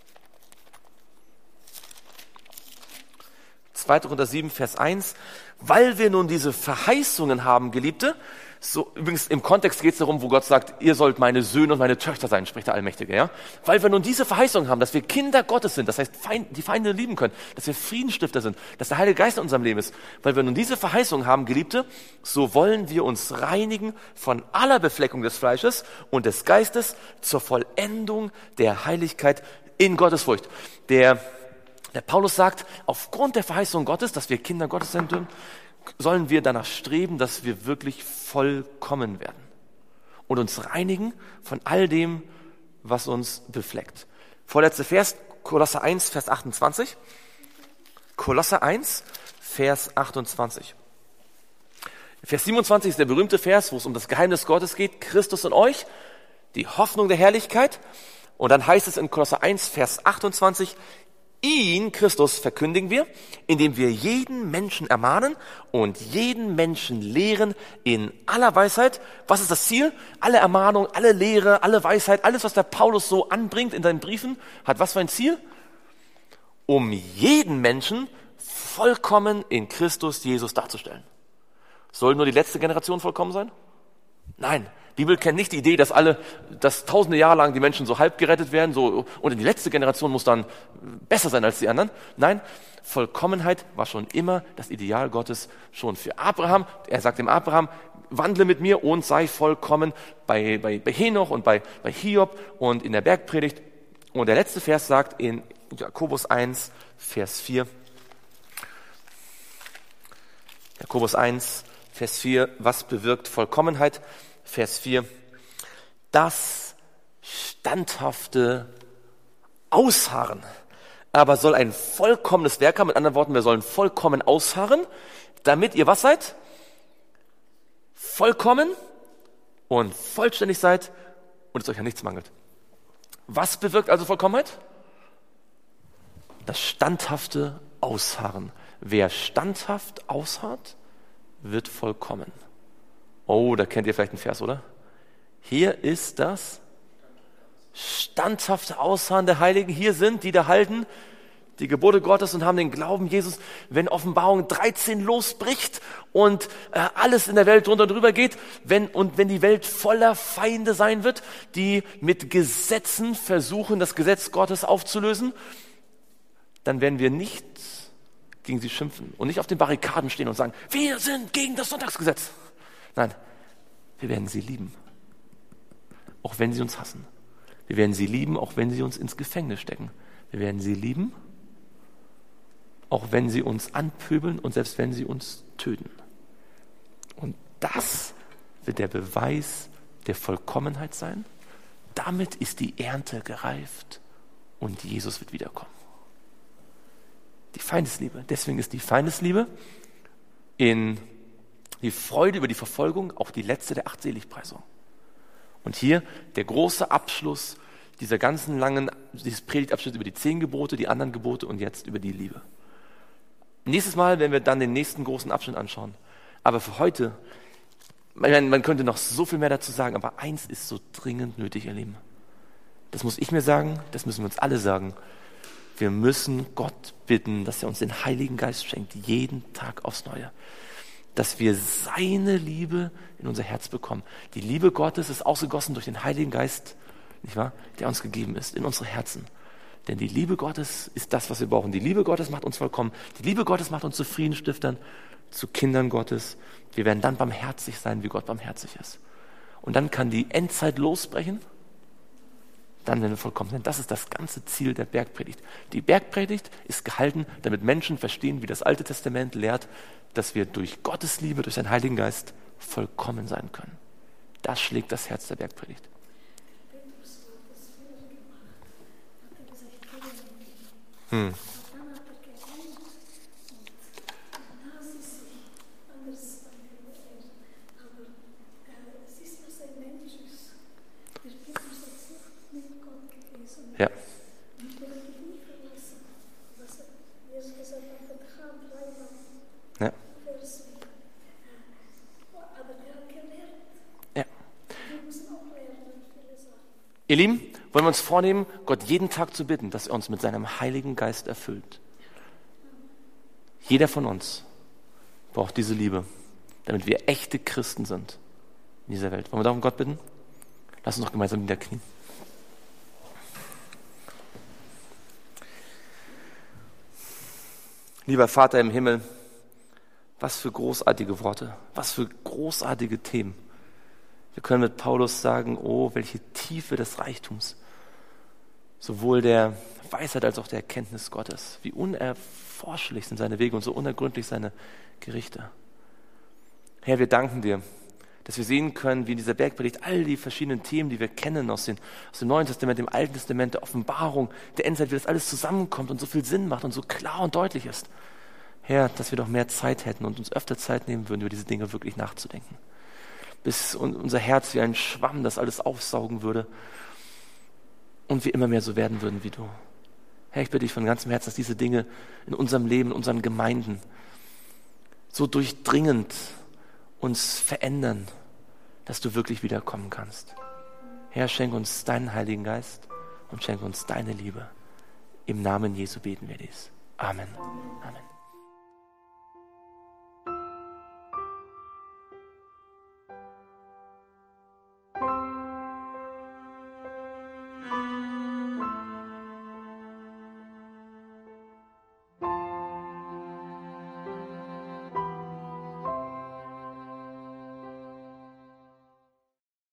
2. Korinther 7, Vers 1. Weil wir nun diese Verheißungen haben, Geliebte, so, übrigens im Kontext geht es darum, wo Gott sagt, ihr sollt meine Söhne und meine Töchter sein, spricht der Allmächtige, ja? Weil wir nun diese Verheißungen haben, dass wir Kinder Gottes sind, das heißt, die Feinde lieben können, dass wir Friedensstifter sind, dass der Heilige Geist in unserem Leben ist. Weil wir nun diese Verheißungen haben, Geliebte, so wollen wir uns reinigen von aller Befleckung des Fleisches und des Geistes zur Vollendung der Heiligkeit in Gottesfurcht. Der Paulus sagt, aufgrund der Verheißung Gottes, dass wir Kinder Gottes sein dürfen, sollen wir danach streben, dass wir wirklich vollkommen werden und uns reinigen von all dem, was uns befleckt. Vorletzter Vers, Kolosser 1, Vers 28. Kolosser 1, Vers 28. Vers 27 ist der berühmte Vers, wo es um das Geheimnis Gottes geht, Christus in euch, die Hoffnung der Herrlichkeit. Und dann heißt es in Kolosser 1, Vers 28, ihn, Christus, verkündigen wir, indem wir jeden Menschen ermahnen und jeden Menschen lehren in aller Weisheit. Was ist das Ziel? Alle Ermahnung, alle Lehre, alle Weisheit, alles, was der Paulus so anbringt in seinen Briefen, hat was für ein Ziel? um jeden Menschen vollkommen in Christus Jesus darzustellen. Soll nur die letzte Generation vollkommen sein? Nein. Die Bibel kennt nicht die Idee, dass tausende Jahre lang die Menschen so halb gerettet werden, und die letzte Generation muss dann besser sein als die anderen. Nein, Vollkommenheit war schon immer das Ideal Gottes, schon für Abraham. Er sagt dem Abraham, wandle mit mir und sei vollkommen, bei Henoch und bei Hiob und in der Bergpredigt. Und der letzte Vers sagt in Jakobus 1, Vers 4. Jakobus 1, Vers 4, was bewirkt Vollkommenheit? Vers 4, das standhafte Ausharren aber soll ein vollkommenes Werk haben. Mit anderen Worten, wir sollen vollkommen ausharren, damit ihr was seid? Vollkommen und vollständig seid und es euch an nichts mangelt. Was bewirkt also Vollkommenheit? Das standhafte Ausharren. Wer standhaft ausharrt, wird vollkommen. Oh, da kennt ihr vielleicht einen Vers, oder? Hier ist das standhafte Ausharren der Heiligen. Hier sind die, da halten die Gebote Gottes und haben den Glauben Jesus. Wenn Offenbarung 13 losbricht und alles in der Welt drunter und drüber geht, wenn die Welt voller Feinde sein wird, die mit Gesetzen versuchen, das Gesetz Gottes aufzulösen, dann werden wir nicht gegen sie schimpfen und nicht auf den Barrikaden stehen und sagen, wir sind gegen das Sonntagsgesetz. Nein, wir werden sie lieben, auch wenn sie uns hassen. Wir werden sie lieben, auch wenn sie uns ins Gefängnis stecken. Wir werden sie lieben, auch wenn sie uns anpöbeln und selbst wenn sie uns töten. Und das wird der Beweis der Vollkommenheit sein. Damit ist die Ernte gereift und Jesus wird wiederkommen. Die Feindesliebe. Deswegen ist die Feindesliebe in die Freude über die Verfolgung auch die letzte der 8 Seligpreisungen. Und hier der große Abschluss dieses Predigtabschnitt über die 10 Gebote, die anderen Gebote und jetzt über die Liebe. Nächstes Mal werden wir dann den nächsten großen Abschnitt anschauen. Aber für heute, man könnte noch so viel mehr dazu sagen, aber eins ist so dringend nötig, ihr Lieben. Das muss ich mir sagen, das müssen wir uns alle sagen. Wir müssen Gott bitten, dass er uns den Heiligen Geist schenkt, jeden Tag aufs Neue. Dass wir seine Liebe in unser Herz bekommen. Die Liebe Gottes ist ausgegossen durch den Heiligen Geist, nicht wahr? Der uns gegeben ist, in unsere Herzen. Denn die Liebe Gottes ist das, was wir brauchen. Die Liebe Gottes macht uns vollkommen. Die Liebe Gottes macht uns zu Friedensstiftern, zu Kindern Gottes. Wir werden dann barmherzig sein, wie Gott barmherzig ist. Und dann kann die Endzeit losbrechen. Dann werden wir vollkommen sein. Das ist das ganze Ziel der Bergpredigt. Die Bergpredigt ist gehalten, damit Menschen verstehen, wie das Alte Testament lehrt, dass wir durch Gottes Liebe, durch seinen Heiligen Geist vollkommen sein können. Das schlägt das Herz der Bergpredigt. Dann hat er geheiratet und das ist anders aber es ist, dass ein Mensch ist. Der Petrus hat so mit Gott gewesen. Ja. Und er hat ihn nie verlassen. Was Jesus gesagt hat, bleib am Ja. Vers. Aber er hat gelernt. Ja. Wir müssen auch lernen, viele Sachen. Ihr Lieben, wollen wir uns vornehmen, Gott jeden Tag zu bitten, dass er uns mit seinem Heiligen Geist erfüllt. Jeder von uns braucht diese Liebe, damit wir echte Christen sind in dieser Welt. Wollen wir darum Gott bitten? Lass uns noch gemeinsam niederknien. Lieber Vater im Himmel, was für großartige Worte, was für großartige Themen. Wir können mit Paulus sagen, oh, welche Tiefe des Reichtums, sowohl der Weisheit als auch der Erkenntnis Gottes. Wie unerforschlich sind seine Wege und so unergründlich seine Gerichte. Herr, wir danken dir, dass wir sehen können, wie in dieser Bergpredigt all die verschiedenen Themen, die wir kennen aus dem Neuen Testament, dem Alten Testament, der Offenbarung, der Endzeit, wie das alles zusammenkommt und so viel Sinn macht und so klar und deutlich ist. Herr, dass wir doch mehr Zeit hätten und uns öfter Zeit nehmen würden, über diese Dinge wirklich nachzudenken. Bis unser Herz wie ein Schwamm das alles aufsaugen würde und wir immer mehr so werden würden wie du. Herr, ich bitte dich von ganzem Herzen, dass diese Dinge in unserem Leben, in unseren Gemeinden so durchdringend uns verändern, dass du wirklich wiederkommen kannst. Herr, schenk uns deinen Heiligen Geist und schenk uns deine Liebe. Im Namen Jesu beten wir dies. Amen. Amen.